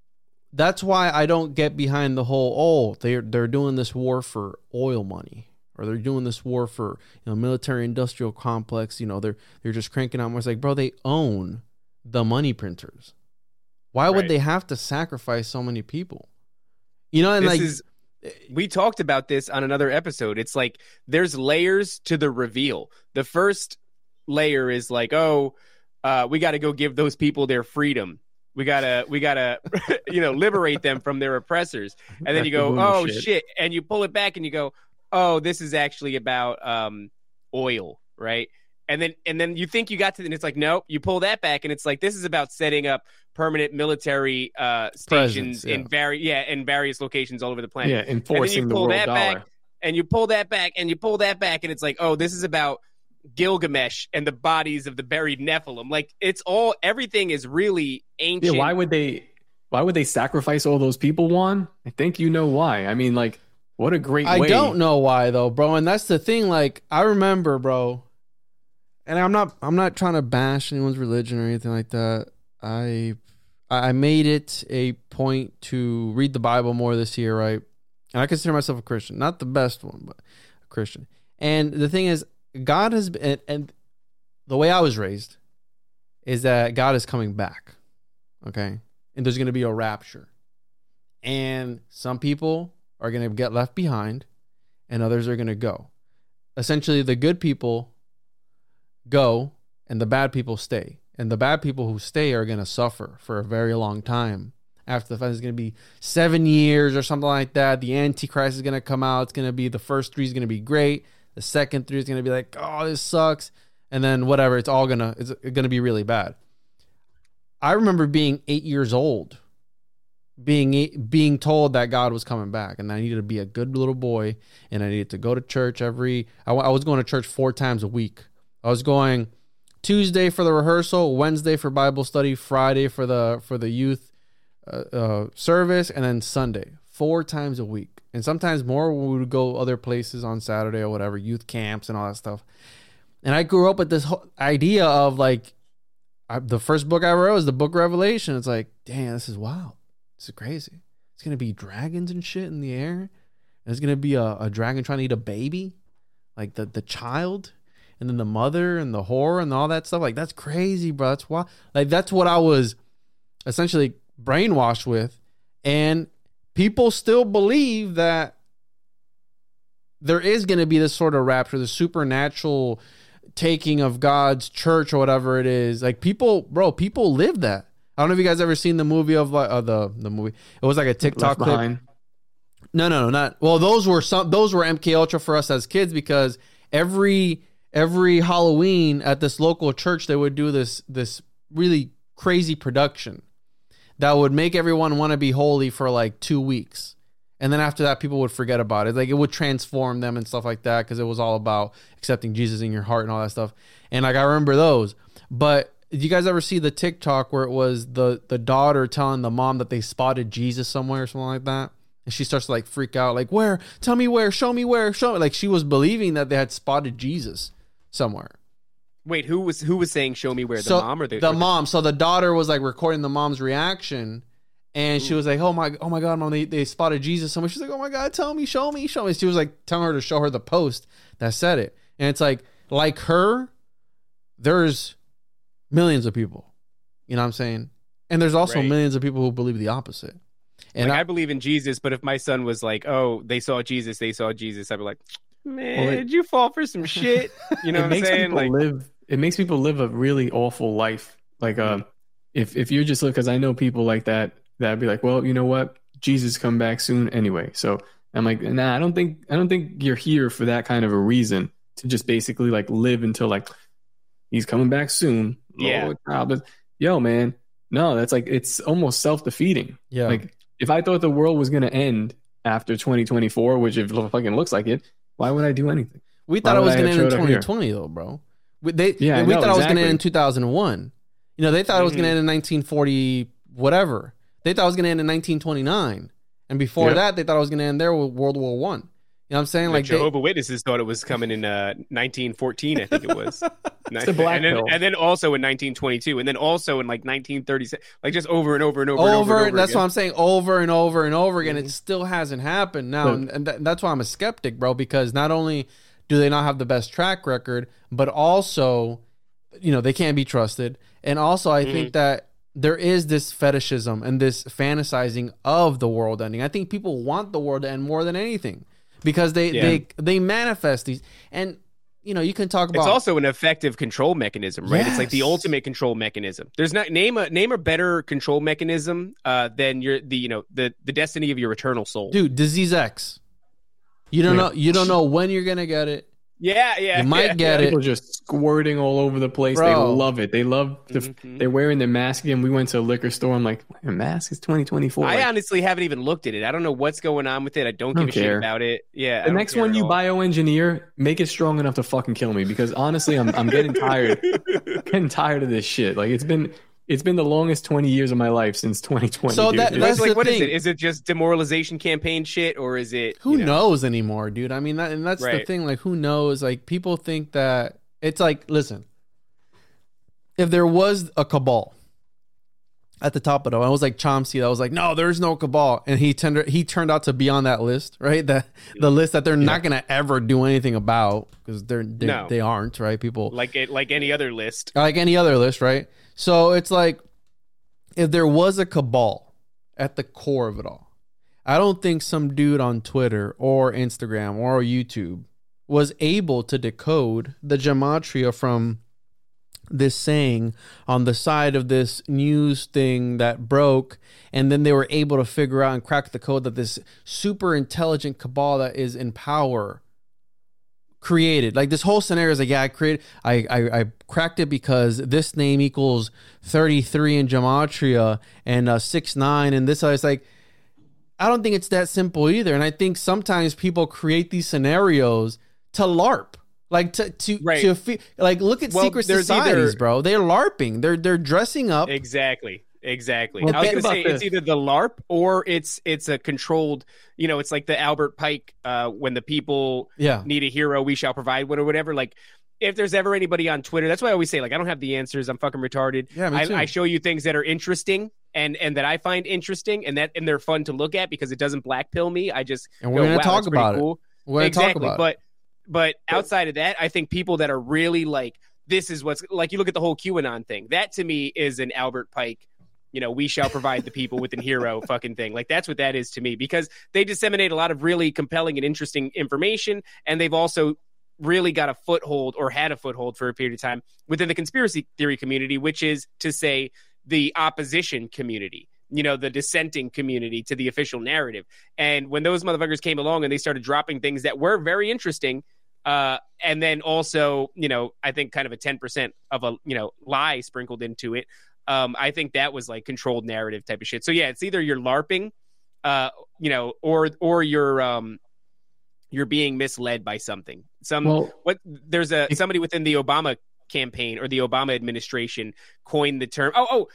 S2: That's why I don't get behind the whole, they're doing this war for oil money, or they're doing this war for, military industrial complex. They're just cranking out more. It's like, bro, they own the money printers. Why would they have to sacrifice so many people? And
S5: we talked about this on another episode. It's like there's layers to the reveal. The first layer is like, we got to go give those people their freedom. We gotta liberate them from their oppressors. And then you go, shit. And you pull it back and you go, oh, this is actually about oil, right? And then you think you got to, and it's like, nope, you pull that back, and it's like, this is about setting up permanent military stations in various locations all over the planet.
S7: Yeah, enforcing the world dollar.
S5: And you pull that back, and you pull that back, and it's like, oh, this is about Gilgamesh and the bodies of the buried Nephilim. Like, everything is really ancient.
S7: Yeah, why would they sacrifice all those people, Juan? I think you know why. I mean, like, what a great way.
S2: I don't know why though, bro. And that's the thing. Like, I remember, bro. And I'm not trying to bash anyone's religion or anything like that. I made it a point to read the Bible more this year, right? And I consider myself a Christian, not the best one, but a Christian. And the thing is, God has been, and the way I was raised is that God is coming back, okay? And there's going to be a rapture. And some people are going to get left behind, and others are going to go. Essentially, the good people go and the bad people stay. And the bad people who stay are going to suffer for a very long time. After the fact, it's going to be 7 years or something like that. The Antichrist is going to come out. It's going to be, the first 3 is going to be great. The second 3 is going to be like, oh, this sucks. And then whatever, it's going to be really bad. I remember being 8 years old, being told that God was coming back, and I needed to be a good little boy, and I needed to go to church I was going to church 4 times a week. I was going Tuesday for the rehearsal, Wednesday for Bible study, Friday for the youth service, and then Sunday, 4 times a week. And sometimes more when we would go other places on Saturday or whatever, youth camps and all that stuff. And I grew up with this whole idea of like, the first book I wrote was the book Revelation. It's like, damn, this is wild. This is crazy. It's going to be dragons and shit in the air. And there's going to be a dragon trying to eat a baby, like the child. And then the mother and the whore and all that stuff. Like, that's crazy, bro. That's why. Like, that's what I was essentially brainwashed with. And people still believe that there is going to be this sort of rapture, the supernatural taking of God's church or whatever it is. Like, people live that. I don't know if you guys ever seen the movie of the movie. It was like a TikTok clip. No, not. Well, those were MK Ultra for us as kids, because every Halloween at this local church, they would do this really crazy production that would make everyone want to be holy for like 2 weeks. And then after that, people would forget about it. Like, it would transform them and stuff like that, because it was all about accepting Jesus in your heart and all that stuff. And like, I remember those. But did you guys ever see the TikTok where it was the daughter telling the mom that they spotted Jesus somewhere or something like that? And she starts to like freak out, like, where? Tell me where, show me where, show me. Like, she was believing that they had spotted Jesus somewhere.
S5: Wait, who was saying show me where? The mom or the
S2: mom? So the daughter was like recording the mom's reaction, and she was like, oh my God, mom, they spotted Jesus somewhere. She's like, oh my God, tell me, show me. She was like telling her to show her the post that said it. And it's like her, there's millions of people, you know what I'm saying? And there's also millions of people who believe the opposite. And
S5: like, I believe in Jesus, but if my son was like, oh, they saw Jesus, I'd be like, man, did you fall for some shit? You know what I'm saying?
S7: It makes people live a really awful life. Like, if you're just, because I know people like that'd be like, well, you know what? Jesus come back soon anyway. So I'm like, nah, I don't think you're here for that kind of a reason, to just basically like live until like he's coming back soon.
S5: Yeah.
S7: Lord, yo, man, no, that's like, it's almost self-defeating.
S2: Yeah.
S7: Like, if I thought the world was going to end after 2024, which it fucking looks like it, why would I do anything?
S2: We thought it was going to end in 2020 though, bro. We thought it was going to end in 2001. You know, they thought it was going to end in 1940, whatever. They thought it was going to end in 1929. And before that, they thought it was going to end there with World War I.
S6: You know what I'm saying?
S5: The
S6: Like
S5: Jehovah's Witnesses thought it was coming in 1914, I think it was.
S7: It's the black pill.
S5: And then also in 1922, and then also in like 1936, like just over and over and over.
S6: That's
S5: again.
S6: what I'm saying. Over and over and over again. It still hasn't happened now, and that's why I'm a skeptic, bro. Because not only do they not have the best track record, but also, you know, they can't be trusted, and also I think that there is this fetishism and this fantasizing of the world ending. I think people want the world to end more than anything. Because they manifest these, and you know, you can talk about.
S5: It's also an effective control mechanism, right?
S6: Yes.
S5: It's like the ultimate control mechanism. There's not name a better control mechanism than the destiny of your eternal soul.
S6: Dude, Disease X. You don't know when you're gonna get it.
S5: Yeah.
S6: You might get it.
S7: People just squirting all over the place.
S6: Bro.
S7: They love it. They love they're wearing their mask again. We went to a liquor store. I'm like, a mask is 2024.
S5: I honestly haven't even looked at it. I don't know what's going on with it. I don't give a shit about it. Yeah.
S7: The next one you bioengineer, make it strong enough to fucking kill me, because honestly, I'm getting tired. Getting tired of this shit. Like it's been the longest 20 years of my life since 2020.
S6: So
S7: dude.
S6: that's
S5: like,
S6: the
S5: what
S6: thing.
S5: is it? Is it just demoralization campaign shit, or is it
S6: Who knows anymore, dude? I mean, that's the thing. Like, who knows? Like, people think that it's like, listen, if there was a cabal at the top of it, I was like Chomsky. I was like, no, there's no cabal, and he turned out to be on that list, right? The list that they're not gonna ever do anything about, because they aren't, right? People
S5: like any other list,
S6: right? So it's like, if there was a cabal at the core of it all, I don't think some dude on Twitter or Instagram or YouTube was able to decode the gematria from this saying on the side of this news thing that broke, and then they were able to figure out and crack the code that this super intelligent cabal that is in power created. Like, this whole scenario is like, yeah, I cracked it because this name equals 33 in gematria and 6'9" and this. It's like, I don't think it's that simple either. And I think sometimes people create these scenarios to LARP. Like to feel, like, look at secret societies, bro. They're LARPing. They're dressing up.
S5: Exactly. Well, I was going to say it's either the LARP or it's a controlled. You know, it's like the Albert Pike when the people need a hero, we shall provide one or whatever. Like, if there's ever anybody on Twitter, that's why I always say, like, I don't have the answers. I'm fucking retarded.
S6: Yeah, me too.
S5: I show you things that are interesting and that I find interesting and they're fun to look at because it doesn't black pill me. I just
S6: we're going to talk about
S5: cool.
S6: it. We're going to talk about it.
S5: But outside of that, I think people that are really like, this is what's like, you look at the whole QAnon thing. That to me is an Albert Pike, you know, we shall provide the people with a hero fucking thing. Like, that's what that is to me, because they disseminate a lot of really compelling and interesting information. And they've also really got a foothold, or had a foothold for a period of time, within the conspiracy theory community, which is to say the opposition community, you know, the dissenting community to the official narrative. And when those motherfuckers came along and they started dropping things that were very interesting, and then also, you know, I think kind of a 10% of a, you know, lie sprinkled into it. I think that was like controlled narrative type of shit. So yeah, it's either you're LARPing, you know, or you're being misled by something. There's somebody within the Obama campaign or the Obama administration coined the term.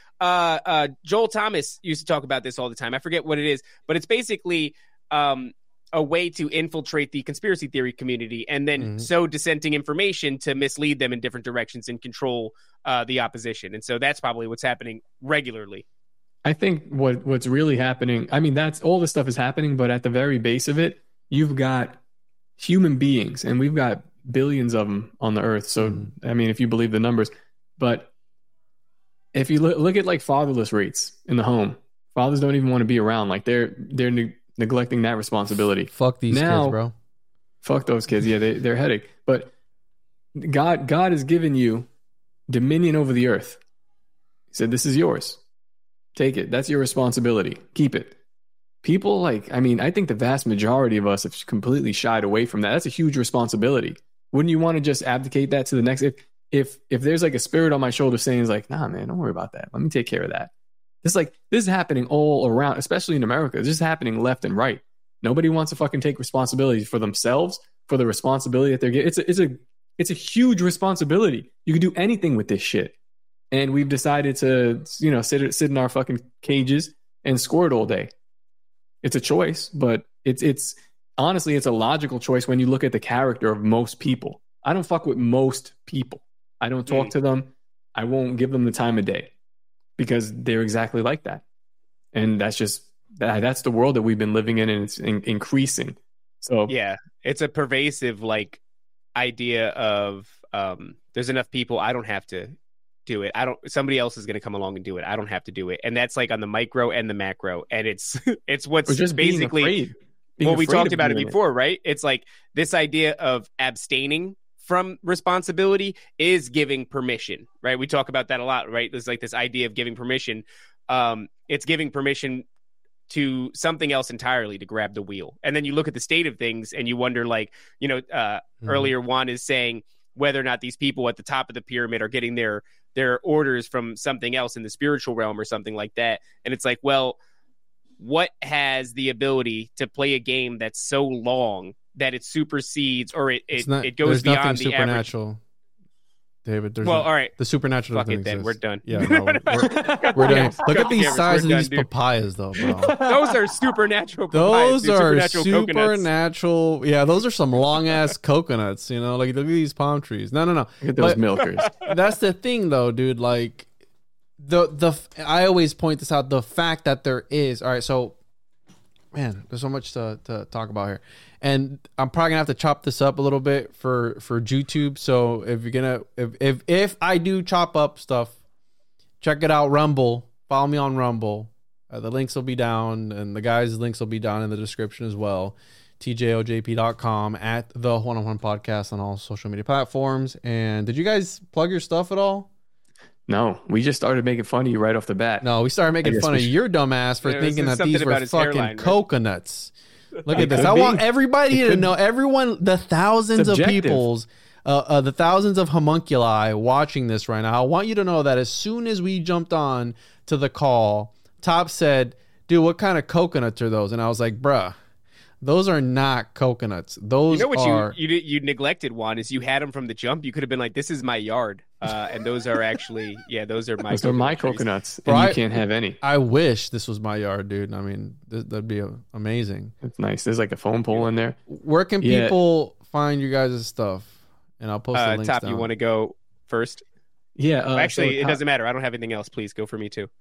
S5: Joel Thomas used to talk about this all the time. I forget what it is, but it's basically a way to infiltrate the conspiracy theory community and then sow dissenting information to mislead them in different directions and control the opposition. And so that's probably what's happening regularly.
S7: I think what's really happening, I mean, that's all this stuff is happening, but at the very base of it, you've got human beings, and we've got billions of them on the earth. So, I mean, if you believe the numbers, but if you look at like fatherless rates in the home, fathers don't even want to be around. Like they're neglecting that responsibility.
S6: Fuck these kids, bro.
S7: Fuck those kids. Yeah, they're a headache. But God has given you dominion over the earth. He said, this is yours. Take it. That's your responsibility. Keep it. People, like, I mean, I think the vast majority of us have completely shied away from that. That's a huge responsibility. Wouldn't you want to just abdicate that to the next? If there's like a spirit on my shoulder saying, like, nah, man, don't worry about that. Let me take care of that. This is happening all around, especially in America. This is happening left and right. Nobody wants to fucking take responsibility for themselves, for the responsibility that they're getting. It's a huge responsibility. You can do anything with this shit. And we've decided to, you know, sit in our fucking cages and squirt all day. It's a choice, but it's honestly, it's a logical choice when you look at the character of most people. I don't fuck with most people. I don't talk to them. I won't give them the time of day because they're exactly like that. And that's the world that we've been living in, and it's increasing. So
S5: yeah, it's a pervasive like idea of there's enough people, I don't have to do it. Somebody else is going to come along and do it. I don't have to do it. And that's like on the micro and the macro. And it's what's
S7: just
S5: basically what we talked about it before, right? It's like this idea of abstaining from responsibility is giving permission, right? We talk about that a lot, right? There's like this idea of giving permission. It's giving permission to something else entirely to grab the wheel. And then you look at the state of things and you wonder, like, earlier Juan is saying whether or not these people at the top of the pyramid are getting their orders from something else in the spiritual realm or something like that. And it's like, well, what has the ability to play a game that's so long that it supersedes or it goes beyond the
S6: supernatural
S5: average?
S6: David,
S5: all right.
S6: The supernatural
S5: Fuck
S6: doesn't
S5: it, then.
S6: exist.
S5: We're done.
S6: Yeah, no, we're done. Look at the size of these papayas, though, bro.
S5: Those are supernatural papayas.
S6: Those are
S5: supernatural
S6: coconuts. Yeah, those are some long ass coconuts. Like look at these palm trees. No.
S7: Look at those milkers.
S6: That's the thing, though, dude. Like I always point this out. The fact that there is all right. So, man, there's so much to talk about here. And I'm probably gonna have to chop this up a little bit for YouTube. So if you're gonna if I do chop up stuff, check it out. Rumble, follow me on Rumble. The links will be down, and the guys' links will be down in the description as well. TJOJP.com at the One-on-One Podcast on all social media platforms. And did you guys plug your stuff at all?
S7: No, we just started making fun of you right off the bat.
S6: No, we started making fun of your dumb ass for thinking that these were fucking coconuts. Look at this. I want everybody to know, the thousands of peoples, the thousands of homunculi watching this right now. I want you to know that as soon as we jumped on to the call, Top said, dude, what kind of coconuts are those? And I was like, bruh, those are not coconuts. Those
S5: what you neglected, Juan, is you had them from the jump. You could have been like, this is my yard. And those are actually, those are my
S7: coconuts. And you can't have any.
S6: I wish this was my yard, dude. I mean, that'd be amazing.
S7: It's nice. There's like a phone pole in there.
S6: Where can people find you guys' stuff? And I'll post the links
S5: Top,
S6: down.
S5: you want to go first?
S7: Yeah.
S5: Actually, it doesn't matter. I don't have anything else. Please go for me too.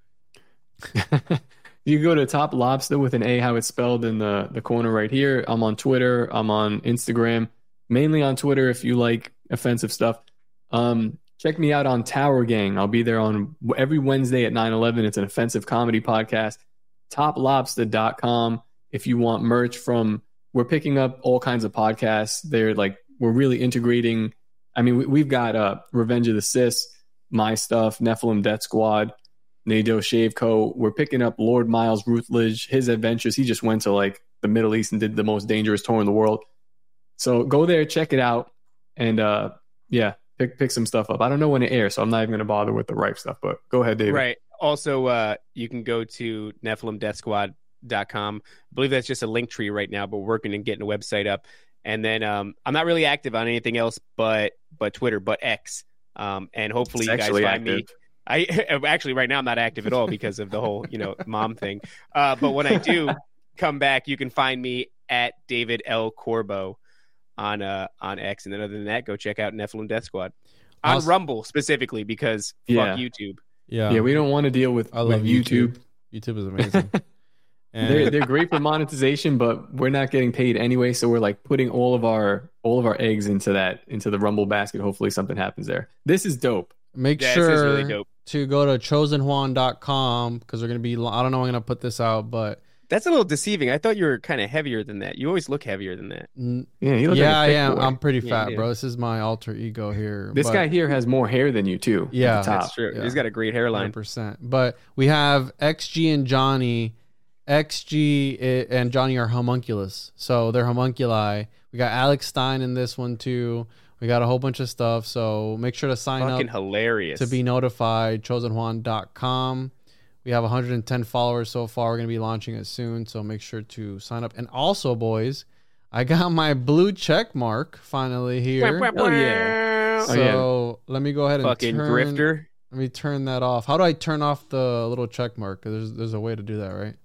S7: You go to Top Lobster with an A, how it's spelled in the corner right here. I'm on Twitter. I'm on Instagram. Mainly on Twitter if you like offensive stuff. Check me out on Tower Gang. I'll be there on every Wednesday at 9/11. It's an offensive comedy podcast. TopLobster.com if you want merch from. We're picking up all kinds of podcasts. We're really integrating. I mean, we've got Revenge of the Sis, my stuff, Nephilim Death Squad, Nado Shave Co. We're picking up Lord Miles Rutledge, his adventures. He just went to like the Middle East and did the most dangerous tour in the world. So go there, check it out, and pick some stuff up. I don't know when it airs, so I'm not even going to bother with the ripe stuff, but go ahead, David.
S5: Right. Also, you can go to NephilimDeathSquad.com. I believe that's just a link tree right now, but we're working and getting a website up. And then I'm not really active on anything else but Twitter, but X. And hopefully you guys find
S7: active.
S5: me. I actually right now I'm not active at all because of the whole, mom thing. But when I do come back, you can find me at David L. Corbo on X. And then other than that, go check out Nephilim Death Squad on Rumble specifically because fuck YouTube.
S7: Yeah, we don't want to deal with YouTube.
S6: YouTube is amazing.
S7: And they're great for monetization, but we're not getting paid anyway. So we're like putting all of our eggs into the Rumble basket. Hopefully something happens there. This is dope.
S6: Make sure really dope. To go to chosenjuan.com because they're going to be, I don't know when I'm going to put this out, but
S5: that's a little deceiving. I thought you were kind of heavier than that. You always look heavier than that.
S7: Yeah, you look like
S6: I am. Boy. I'm pretty fat, bro. This is my alter ego here.
S7: This guy here has more hair than you too.
S6: Yeah,
S5: that's true. Yeah. He's got a great hairline.
S6: 100%. But we have XG and Johnny. XG and Johnny are homunculus, so they're homunculi. We got Alex Stein in this one too. We got a whole bunch of stuff, so make sure to sign up.
S5: Hilarious.
S6: To be notified. chosenjuan.com. We have 110 followers so far. We're going to be launching it soon, so make sure to sign up. And also, boys, I got my blue check mark finally here.
S7: Oh, yeah.
S6: So let me go ahead and
S5: fucking grifter.
S6: Let me turn that off. How do I turn off the little check mark? There's a way to do that, right?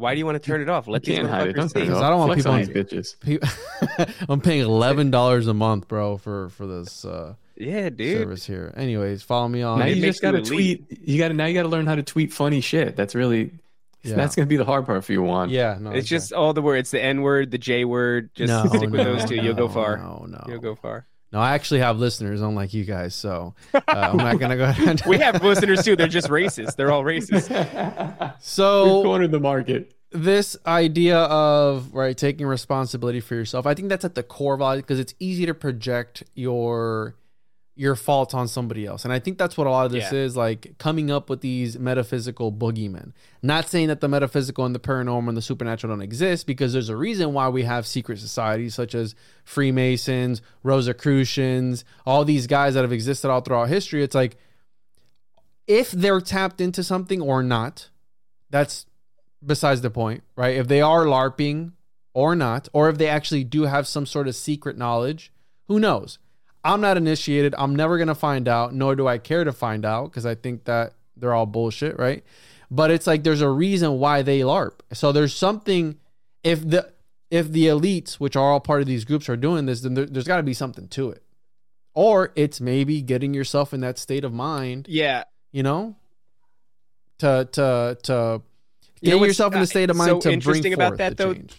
S5: Why do you want to turn it off? Let these
S7: Can't hide it. Don't
S5: motherfuckers
S7: turn it
S5: see.
S7: off.
S2: I don't want
S7: Flex
S2: people
S7: on
S2: on-
S7: these bitches.
S2: I'm paying $11 a month, bro, for this
S5: Yeah, dude.
S2: service here. Anyways, follow me on.
S7: Now
S5: It
S7: you
S5: makes
S7: just got to
S5: you elite.
S7: tweet. You got to learn how to tweet funny shit. That's really
S2: Yeah.
S7: that's going to be the hard part for you, Juan.
S2: Yeah, no,
S5: It's just all the words, the N word, the J word. Just
S2: no,
S5: stick with
S2: no,
S5: those two. You'll go
S2: no,
S5: far.
S2: No,
S5: You'll go far.
S2: No, I actually have listeners, unlike you guys, so I'm not gonna go ahead.
S5: We have listeners too. They're just racist. They're all racist.
S7: We've
S2: So
S7: cornered the market.
S2: this idea of taking responsibility for yourself, I think that's at the core of it, because it's easy to project your faults on somebody else, and I think that's what a lot of this is, like coming up with these metaphysical boogeymen. Not saying that the metaphysical and the paranormal and the supernatural don't exist, because there's a reason why we have secret societies such as Freemasons, Rosicrucians, all these guys that have existed all throughout history. It's like, if they're tapped into something or not, that's besides the point, right? If they are LARPing or not, or if they actually do have some sort of secret knowledge, who knows? I'm not initiated. I'm never going to find out, nor do I care to find out, because I think that they're all bullshit, right? But it's like there's a reason why they LARP. So there's something, if the elites, which are all part of these groups, are doing this, then there's got to be something to it. Or it's maybe getting yourself in that state of mind,
S5: Yeah.
S2: you know, to
S5: You know
S2: get
S5: what's,
S2: yourself in the state of mind
S5: so
S2: to bring
S5: interesting about
S2: forth
S5: that,
S2: the
S5: though?
S2: change.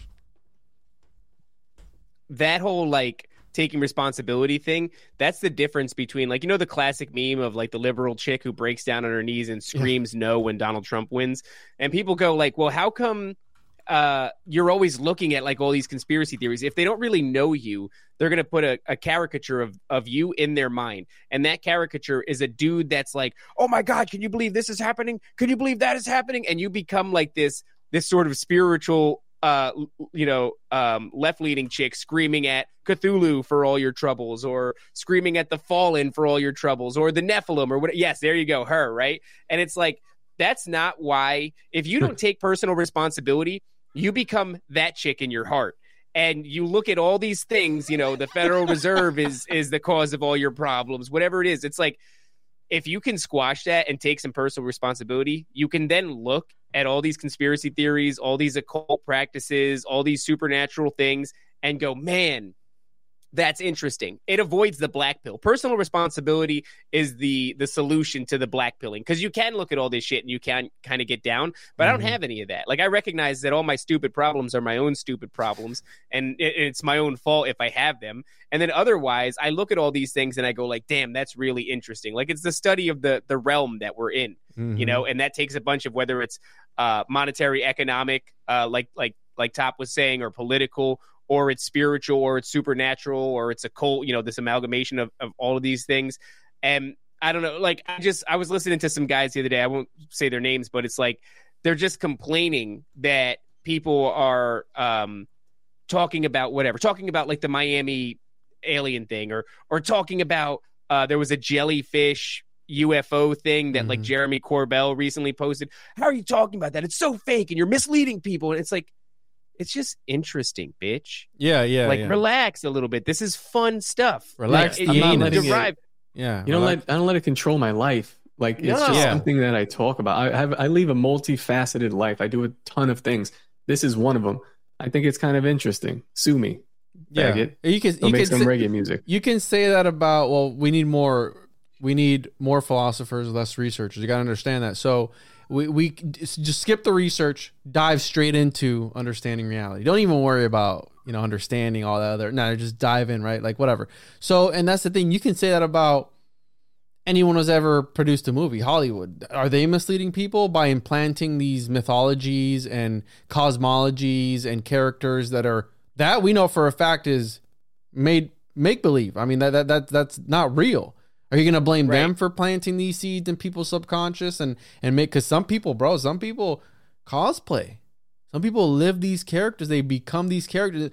S5: That whole like taking responsibility thing, that's the difference between, like, you know, the classic meme of like the liberal chick who breaks down on her knees and screams no when Donald Trump wins. And people go like, well, how come you're always looking at like all these conspiracy theories? If they don't really know you, they're going to put a caricature of you in their mind. And that caricature is a dude that's like, oh my God, can you believe this is happening? Can you believe that is happening? And you become like this sort of spiritual, left-leaning chick screaming at Cthulhu for all your troubles, or screaming at the Fallen for all your troubles, or the Nephilim, or what. Yes, there you go, her, right? And it's like, that's not why. If you don't take personal responsibility, you become that chick in your heart. And you look at all these things, you know, the Federal Reserve is the cause of all your problems, whatever it is. It's like, if you can squash that and take some personal responsibility, you can then look at all these conspiracy theories, all these occult practices, all these supernatural things, and go, man, that's interesting. It avoids the black pill. Personal responsibility is the solution to the black pilling, because you can look at all this shit and you can kind of get down, but I don't have any of that. Like, I recognize that all my stupid problems are my own stupid problems, and it's my own fault if I have them. And then otherwise, I look at all these things and I go like, damn, that's really interesting. Like, it's the study of the realm that we're in, you know, and that takes a bunch of, whether it's monetary, economic, like Top was saying, or political, or it's spiritual, or it's supernatural, or it's occult, you know, this amalgamation of all of these things. And I don't know, like, I was listening to some guys the other day, I won't say their names, but it's like, they're just complaining that people are talking about like the Miami alien thing, or talking about there was a jellyfish UFO thing that like Jeremy Corbell recently posted. How are you talking about that? It's so fake and you're misleading people. And it's like, it's just interesting, bitch.
S2: Yeah.
S5: Relax a little bit. This is fun stuff.
S2: Relax.
S5: Like,
S2: I'm not letting
S5: derive.
S2: Yeah.
S7: I don't let it control my life. Like, it's just something that I talk about. I live a multifaceted life. I do a ton of things. This is one of them. I think it's kind of interesting. Sue me.
S2: Yeah. You can
S7: make some reggae music.
S2: You can say that about, well, we need more philosophers, less researchers. You got to understand that. So we just skip the research, dive straight into understanding reality. Don't even worry about, understanding all that other. No, just dive in, right? Like, whatever. So, and that's the thing. You can say that about anyone who's ever produced a movie. Hollywood, are they misleading people by implanting these mythologies and cosmologies and characters that we know for a fact is made make believe? I mean, that's not real. Are you going to blame them for planting these seeds in people's subconscious and make, because some people cosplay. Some people live these characters. They become these characters.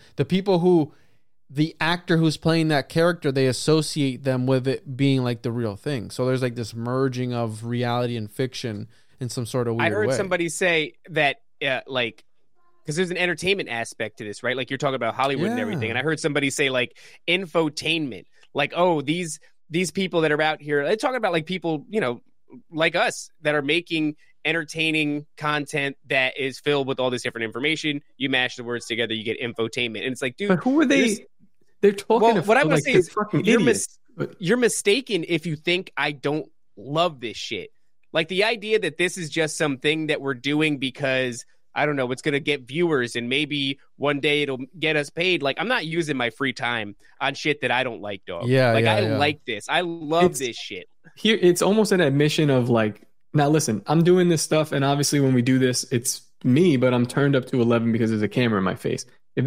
S2: The actor who's playing that character, they associate them with it being like the real thing. So there's like this merging of reality and fiction in some sort of weird way.
S5: I heard somebody say that, because there's an entertainment aspect to this, right? Like, you're talking about Hollywood and everything. And I heard somebody say, like, infotainment. Like, oh, these people that are out here, they're talking about like people, like us, that are making entertaining content that is filled with all this different information. You mash the words together, you get infotainment. And it's like, dude,
S7: but who are they? They're talking.
S5: Well, what I'm going to say is
S7: fucking
S5: you're mistaken if you think I don't love this shit. Like the idea that this is just something that we're doing because, I don't know, it's going to get viewers and maybe one day it'll get us paid. Like, I'm not using my free time on shit that I don't like, dog.
S6: Yeah,
S5: like,
S6: yeah,
S5: I
S6: yeah.
S5: like this. I love this shit.
S7: Here, it's almost an admission of like, now listen, I'm doing this stuff, and obviously when we do this, it's me, but I'm turned up to 11 because there's a camera in my face.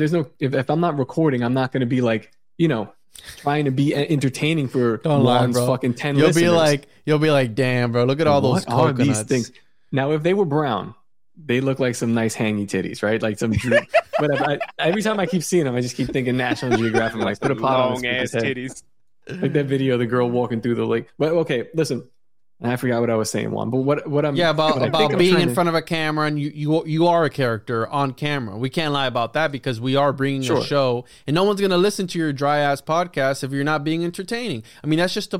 S7: If I'm not recording, I'm not going to be like, you know, trying to be entertaining for Juan's fucking 10 listeners.
S6: You'll be like, damn, bro, look at all those coconuts.
S7: Are these things? Now, if they were brown, they look like some nice hangy titties, right? Like some. But every time I keep seeing them, I just keep thinking National Geographic. I'm like, put a pot on
S5: long ass titties.
S7: Like that video of the girl walking through the lake. But okay, listen. I forgot what I was saying, Juan. But what I'm
S6: about being in front of a camera, and you are a character on camera. We can't lie about that because we are bringing a show, and no one's gonna listen to your dry ass podcast if you're not being entertaining. I mean, that's just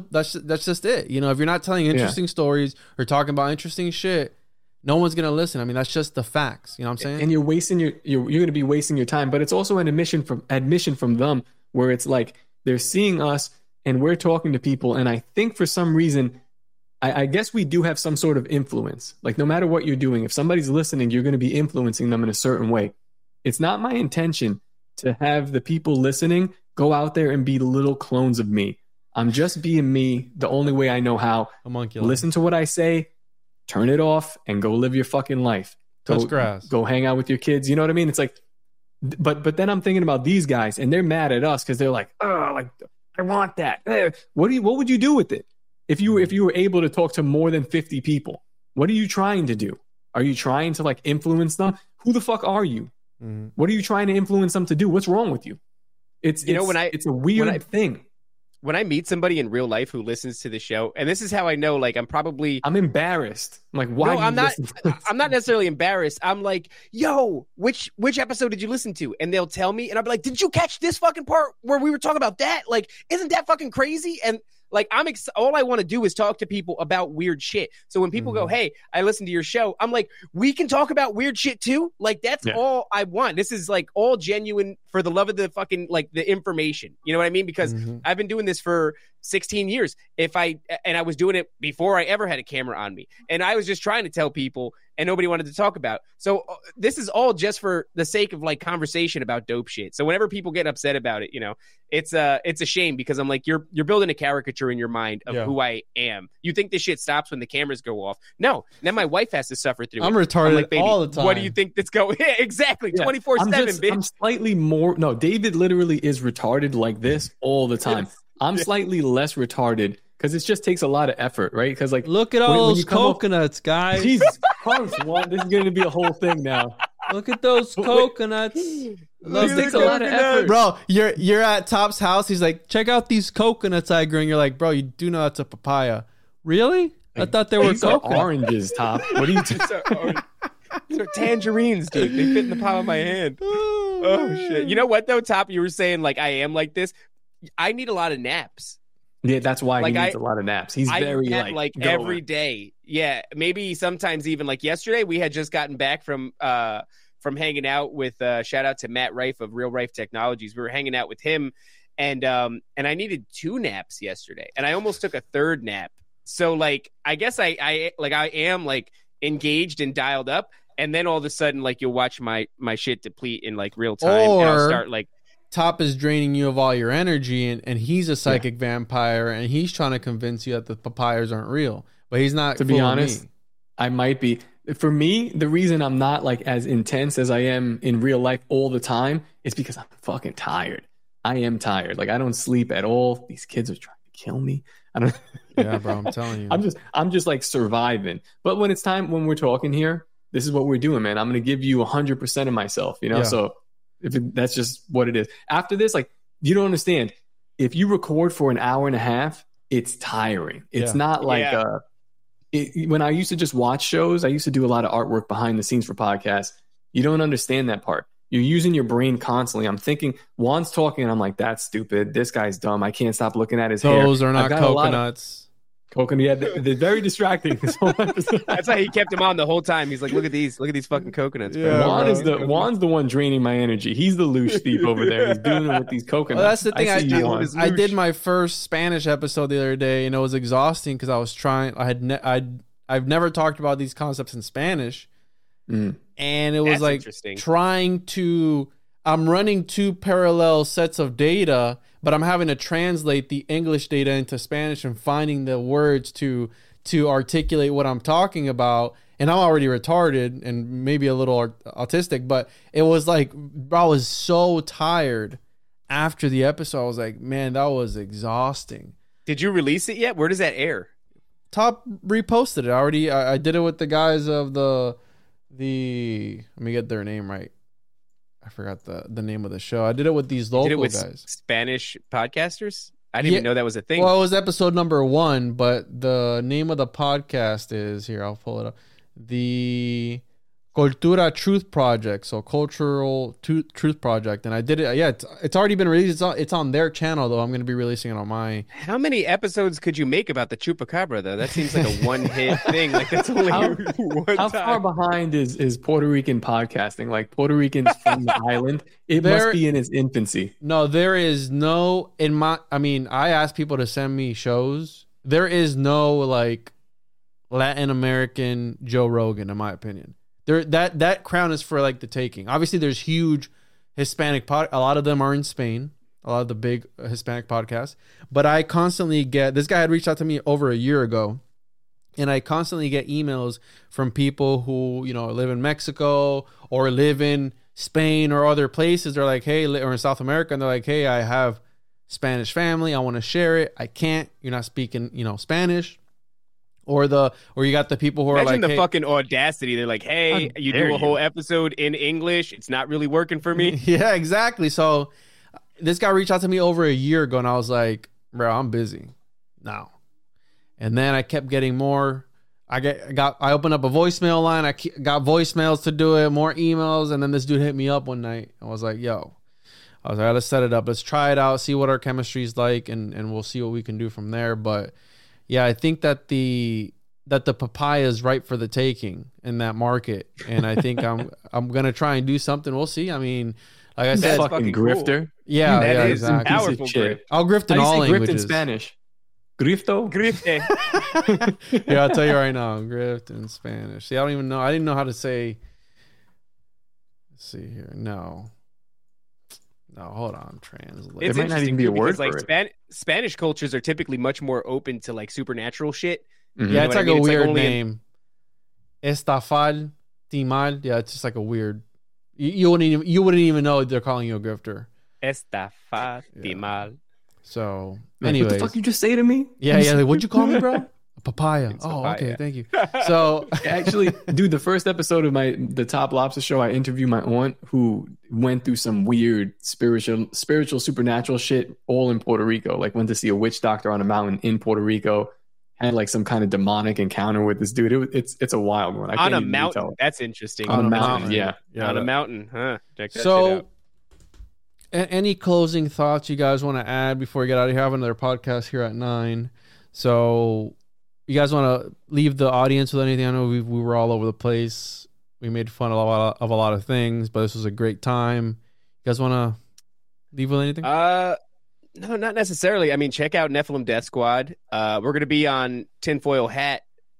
S6: it. You know, if you're not telling interesting stories or talking about interesting shit, no one's gonna listen. I mean, that's just the facts. You know what I'm saying?
S7: And you're wasting you're gonna be wasting your time. But it's also an admission from them where it's like they're seeing us and we're talking to people, and I think for some reason. I guess we do have some sort of influence. Like no matter what you're doing, if somebody's listening, you're going to be influencing them in a certain way. It's not my intention to have the people listening go out there and be little clones of me. I'm just being me the only way I know how. Listen to what I say, turn it off, and go live your fucking life.
S6: Touch grass.
S7: Go hang out with your kids. You know what I mean? It's like, but then I'm thinking about these guys, and they're mad at us because they're like, oh, like I want that. What would you do with it? If you were able to talk to more than 50 people, what are you trying to do? Are you trying to like influence them? Who the fuck are you? Mm-hmm. What are you trying to influence them to do? What's wrong with you? It's a weird thing.
S5: When I meet somebody in real life who listens to the show, and this is how I know, like I'm
S7: embarrassed. I'm like, why?
S5: No, I'm not necessarily embarrassed. I'm like, yo, which episode did you listen to? And they'll tell me, and I'll be like, did you catch this fucking part where we were talking about that? Like, isn't that fucking crazy? And like, all I want to do is talk to people about weird shit. So when people go, hey, I listened to your show, I'm like, we can talk about weird shit too. Like, that's all I want. This is like all genuine for the love of the fucking, like the information. You know what I mean? Because I've been doing this for 16 years. I was doing it before I ever had a camera on me. And I was just trying to tell people and nobody wanted to talk about. So this is all just for the sake of like conversation about dope shit. So whenever people get upset about it, you know, it's a shame because I'm like, you're building a caricature in your mind of who I am. You think this shit stops when the cameras go off? No. Then my wife has to suffer through it.
S6: I'm retarded like, all the time.
S5: What do you think that's going? Yeah, exactly. 24/7, bitch.
S7: I'm slightly more. No, David literally is retarded like this all the time. I'm slightly less retarded because it just takes a lot of effort, right? Because like,
S6: look at all those coconuts, guys.
S7: Jesus Christ, Juan, this is going to be a whole thing now.
S6: Look at those coconuts.
S7: It takes a lot of effort,
S6: bro. You're at Top's house. He's like, check out these coconuts I grew. And you're like, bro, you do know that's a papaya. Really? I thought they were coconuts.
S7: Oranges, Top. What are you doing?
S5: They're tangerines, dude. They fit in the palm of my hand. Oh shit! You know what though, Top? You were saying like I am like this. I need a lot of naps.
S7: Yeah, that's why he needs a lot of naps. He's very
S5: like every day. Yeah, maybe sometimes even like yesterday. We had just gotten back from hanging out with shout out to Matt Rife of Real Rife Technologies. We were hanging out with him, and I needed 2 naps yesterday, and I almost took a 3rd nap. So like I guess I am like engaged and dialed up, and then all of a sudden like you'll watch my shit deplete in like real time, and I'll start like.
S6: Top is draining you of all your energy, and he's a psychic vampire, and he's trying to convince you that the papayas aren't real, but he's not.
S7: To be honest, I might be. For me, the reason I'm not like as intense as I am in real life all the time is because I'm fucking tired. I am tired. Like I don't sleep at all. These kids are trying to kill me. I don't.
S6: Yeah, bro, I'm telling you.
S7: I'm just like surviving. But when it's time, when we're talking here, this is what we're doing, man. I'm going to give you 100% of myself. You know, so. That's just what it is. After this, like, you don't understand. If you record for an hour and a half, it's tiring. It's not like when I used to just watch shows, I used to do a lot of artwork behind the scenes for podcasts. You don't understand that part. You're using your brain constantly. I'm thinking, Juan's talking, and I'm like, that's stupid. This guy's dumb. I can't stop looking at his hair.
S6: Those are not coconuts.
S7: Coconut, yeah, they're very distracting. This whole episode.
S5: That's why he kept him on the whole time. He's like, look at these fucking coconuts. Bro.
S6: Yeah,
S7: Juan's the one draining my energy. He's the loose thief over there. He's doing it with these coconuts.
S6: Well, that's the thing.
S7: see you, Juan.
S6: I did my first Spanish episode the other day, and it was exhausting because I was trying. I've never talked about these concepts in Spanish, and it was
S5: That's
S6: like
S5: interesting.
S6: trying to. I'm running two parallel sets of data, but I'm having to translate the English data into Spanish and finding the words to articulate what I'm talking about. And I'm already retarded and maybe a little autistic, but it was like I was so tired after the episode. I was like, man, that was exhausting.
S5: Did you release it yet? Where does that air?
S6: Top reposted it. I did it with the guys of the let me get their name right. I forgot the name of the show. I did it with these local
S5: Did it with
S6: guys.
S5: Spanish podcasters? I didn't even know that was a thing.
S6: Well, it was episode number 1, but the name of the podcast is here. I'll pull it up. The Cultura Truth Project. So Cultural Truth Project. And I did it. Yeah, it's already been released. It's on their channel, though. I'm going to be releasing it on my.
S5: How many episodes could you make about the Chupacabra, though? That seems like a one-hit thing. Like that's only one
S7: How
S5: time.
S7: far behind is Puerto Rican podcasting? Like Puerto Ricans from the island, it must be in its infancy.
S6: No, there is no I asked people to send me shows. There is no like Latin American Joe Rogan, in my opinion. That crown is for like the taking. Obviously, there's huge Hispanic a lot of them are in Spain. A lot of the big Hispanic podcasts. But I constantly get this guy had reached out to me over a year ago, and I constantly get emails from people who live in Mexico or live in Spain or other places. They're like, hey, or in South America, and they're like, hey, I have Spanish family. I want to share it. I can't. You're not speaking, Spanish. Or you got the people who are
S5: Imagine
S6: like,
S5: the
S6: hey,
S5: fucking audacity. They're like, hey, you do a whole episode in English. It's not really working for me.
S6: Yeah, exactly. So this guy reached out to me over a year ago, and I was like, bro, I'm busy now. And then I kept getting more. I opened up a voicemail line. I got voicemails to do it, more emails, and then this dude hit me up one night. I was like, let's set it up. Let's try it out, see what our chemistry is like, and we'll see what we can do from there. But yeah, I think that the papaya is ripe for the taking in that market, and I think I'm gonna try and do something. We'll see. I mean, like I said,
S7: fucking grifter.
S5: Cool.
S6: Yeah,
S5: That is
S6: exactly.
S5: powerful grift.
S6: I'll grift in
S7: How do
S6: all
S7: you say grift
S6: languages.
S7: in Spanish? Grifto?
S5: Grifte.
S6: Yeah, I'll tell you right now, grift in Spanish. See, I don't even know. I didn't know how to say. Let's see here. No, hold on. Translate.
S5: It's
S7: It might not
S5: interesting
S7: even be a
S5: too,
S7: word
S5: because,
S7: for
S5: like Spanish cultures are typically much more open to like supernatural shit.
S7: Mhm.
S6: Yeah,
S5: know
S6: it's
S5: what I
S6: like
S5: mean?
S6: a
S5: It's like
S6: weird
S5: only in-
S6: name. Estafal, timal. Yeah, it's just like a weird. You wouldn't even know they're calling you a grifter.
S5: Estafa-timal.
S6: So,
S7: Like,
S6: anyways,
S7: what the fuck you just say to me?
S6: yeah. Like, what'd you call me, bro? A papaya.
S5: It's
S6: Oh,
S5: papaya.
S6: okay, thank you. So,
S7: Actually, dude, the first episode of the Top Lobster show, I interviewed my aunt who went through some weird spiritual, supernatural shit all in Puerto Rico. Like went to see a witch doctor on a mountain in Puerto Rico. Had like some kind of demonic encounter with this dude. It's a wild one. I
S5: On
S7: can't
S5: a
S7: even
S5: mountain.
S7: retell it.
S5: That's interesting.
S7: On a mountain, yeah.
S5: On a mountain, huh? Check that shit
S6: So,
S5: out.
S6: any closing thoughts you guys want to add before we get out of here? I have another podcast here at 9. So, you guys want to leave the audience with anything? I know we were all over the place. We made fun of a lot of things, but this was a great time. You guys want to leave with anything?
S5: No, not necessarily. I mean, check out Nephilim Death Squad. We're going to be on Tinfoil Hat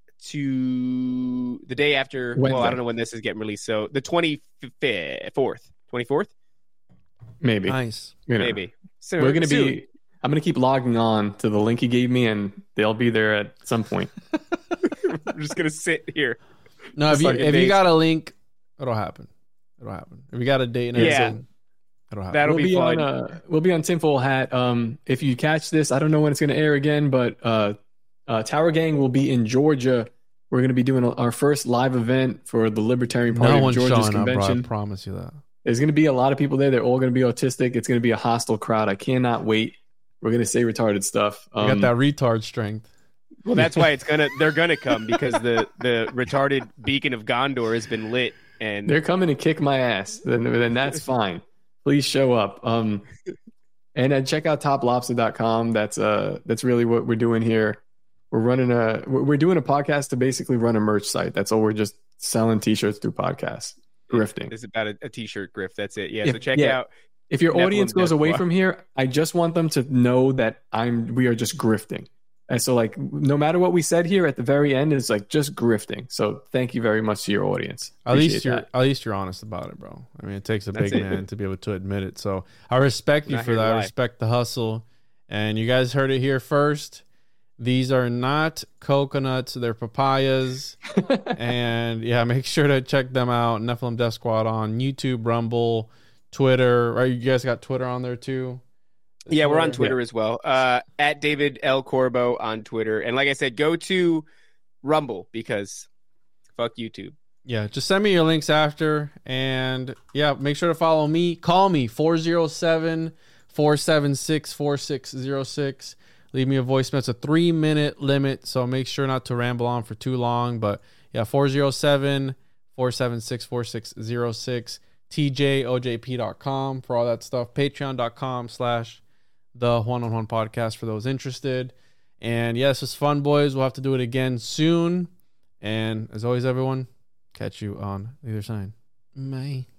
S5: to the day after.
S7: Wednesday.
S5: Well, I don't know when this is getting released. So the 24th,
S7: Maybe.
S6: Nice.
S7: You know.
S5: maybe. Soon,
S7: We're gonna
S5: soon.
S7: be. I'm gonna keep logging on to the link he gave me, and they'll be there at some point.
S5: We're just gonna sit here.
S6: No, if
S5: Just like a
S6: you
S5: date.
S6: got a link, it'll happen. If you got a date and
S5: Yeah.
S6: everything, it'll happen.
S5: That'll be fun.
S7: We'll be on Tinfoil Hat. If you catch this, I don't know when it's gonna air again, but Tower Gang will be in Georgia. We're gonna be doing our first live event for the Libertarian Party
S6: No
S7: of
S6: one's
S7: Georgia's
S6: showing up, bro. I
S7: convention.
S6: promise you that.
S7: There's going to be a lot of people there. They're all going to be autistic. It's going to be a hostile crowd. I cannot wait. We're going to say retarded stuff.
S6: You got that retard strength.
S5: Well, that's why they're gonna come because the retarded beacon of Gondor has been lit, and
S7: They're coming to kick my ass. Then that's fine. Please show up. And check out toplobster.com. That's really what we're doing here. we're doing a podcast to basically run a merch site. That's all. We're just selling t-shirts through podcasts, grifting.
S5: It's about a t-shirt grift. That's it. Yeah. So check out.
S7: If your
S5: Nephilim
S7: audience goes
S5: Death
S7: away
S5: Squad.
S7: from here, I just want them to know that we are just grifting. And so like, no matter what we said here at the very end is like just grifting. So thank you very much to your audience.
S6: At least
S7: Appreciate
S6: you're honest about it, bro. I mean, it takes a
S5: That's
S6: big
S5: it.
S6: man to be able to admit it. So I respect you
S5: Not
S6: for
S5: here to
S6: that. I
S5: lie.
S6: respect the hustle. And you guys heard it here first. These are not coconuts, they're papayas. And yeah, make sure to check them out. Nephilim Death Squad on YouTube, Rumble, Twitter. Right, you guys got Twitter on there too?
S5: Yeah, we're on Twitter as well. At David L. Corbo on Twitter. And like I said, go to Rumble because fuck YouTube.
S6: Yeah, just send me your links after. And yeah, make sure to follow me. Call me 407-476-4606. Leave me a voicemail. It's a 3-minute limit, so make sure not to ramble on for too long. But yeah, 407-476-4606. TJOJP.com for all that stuff. Patreon.com/the one-on-one podcast for those interested. And yeah, this was fun, boys. We'll have to do it again soon. And as always, everyone, catch you on the other side. Bye.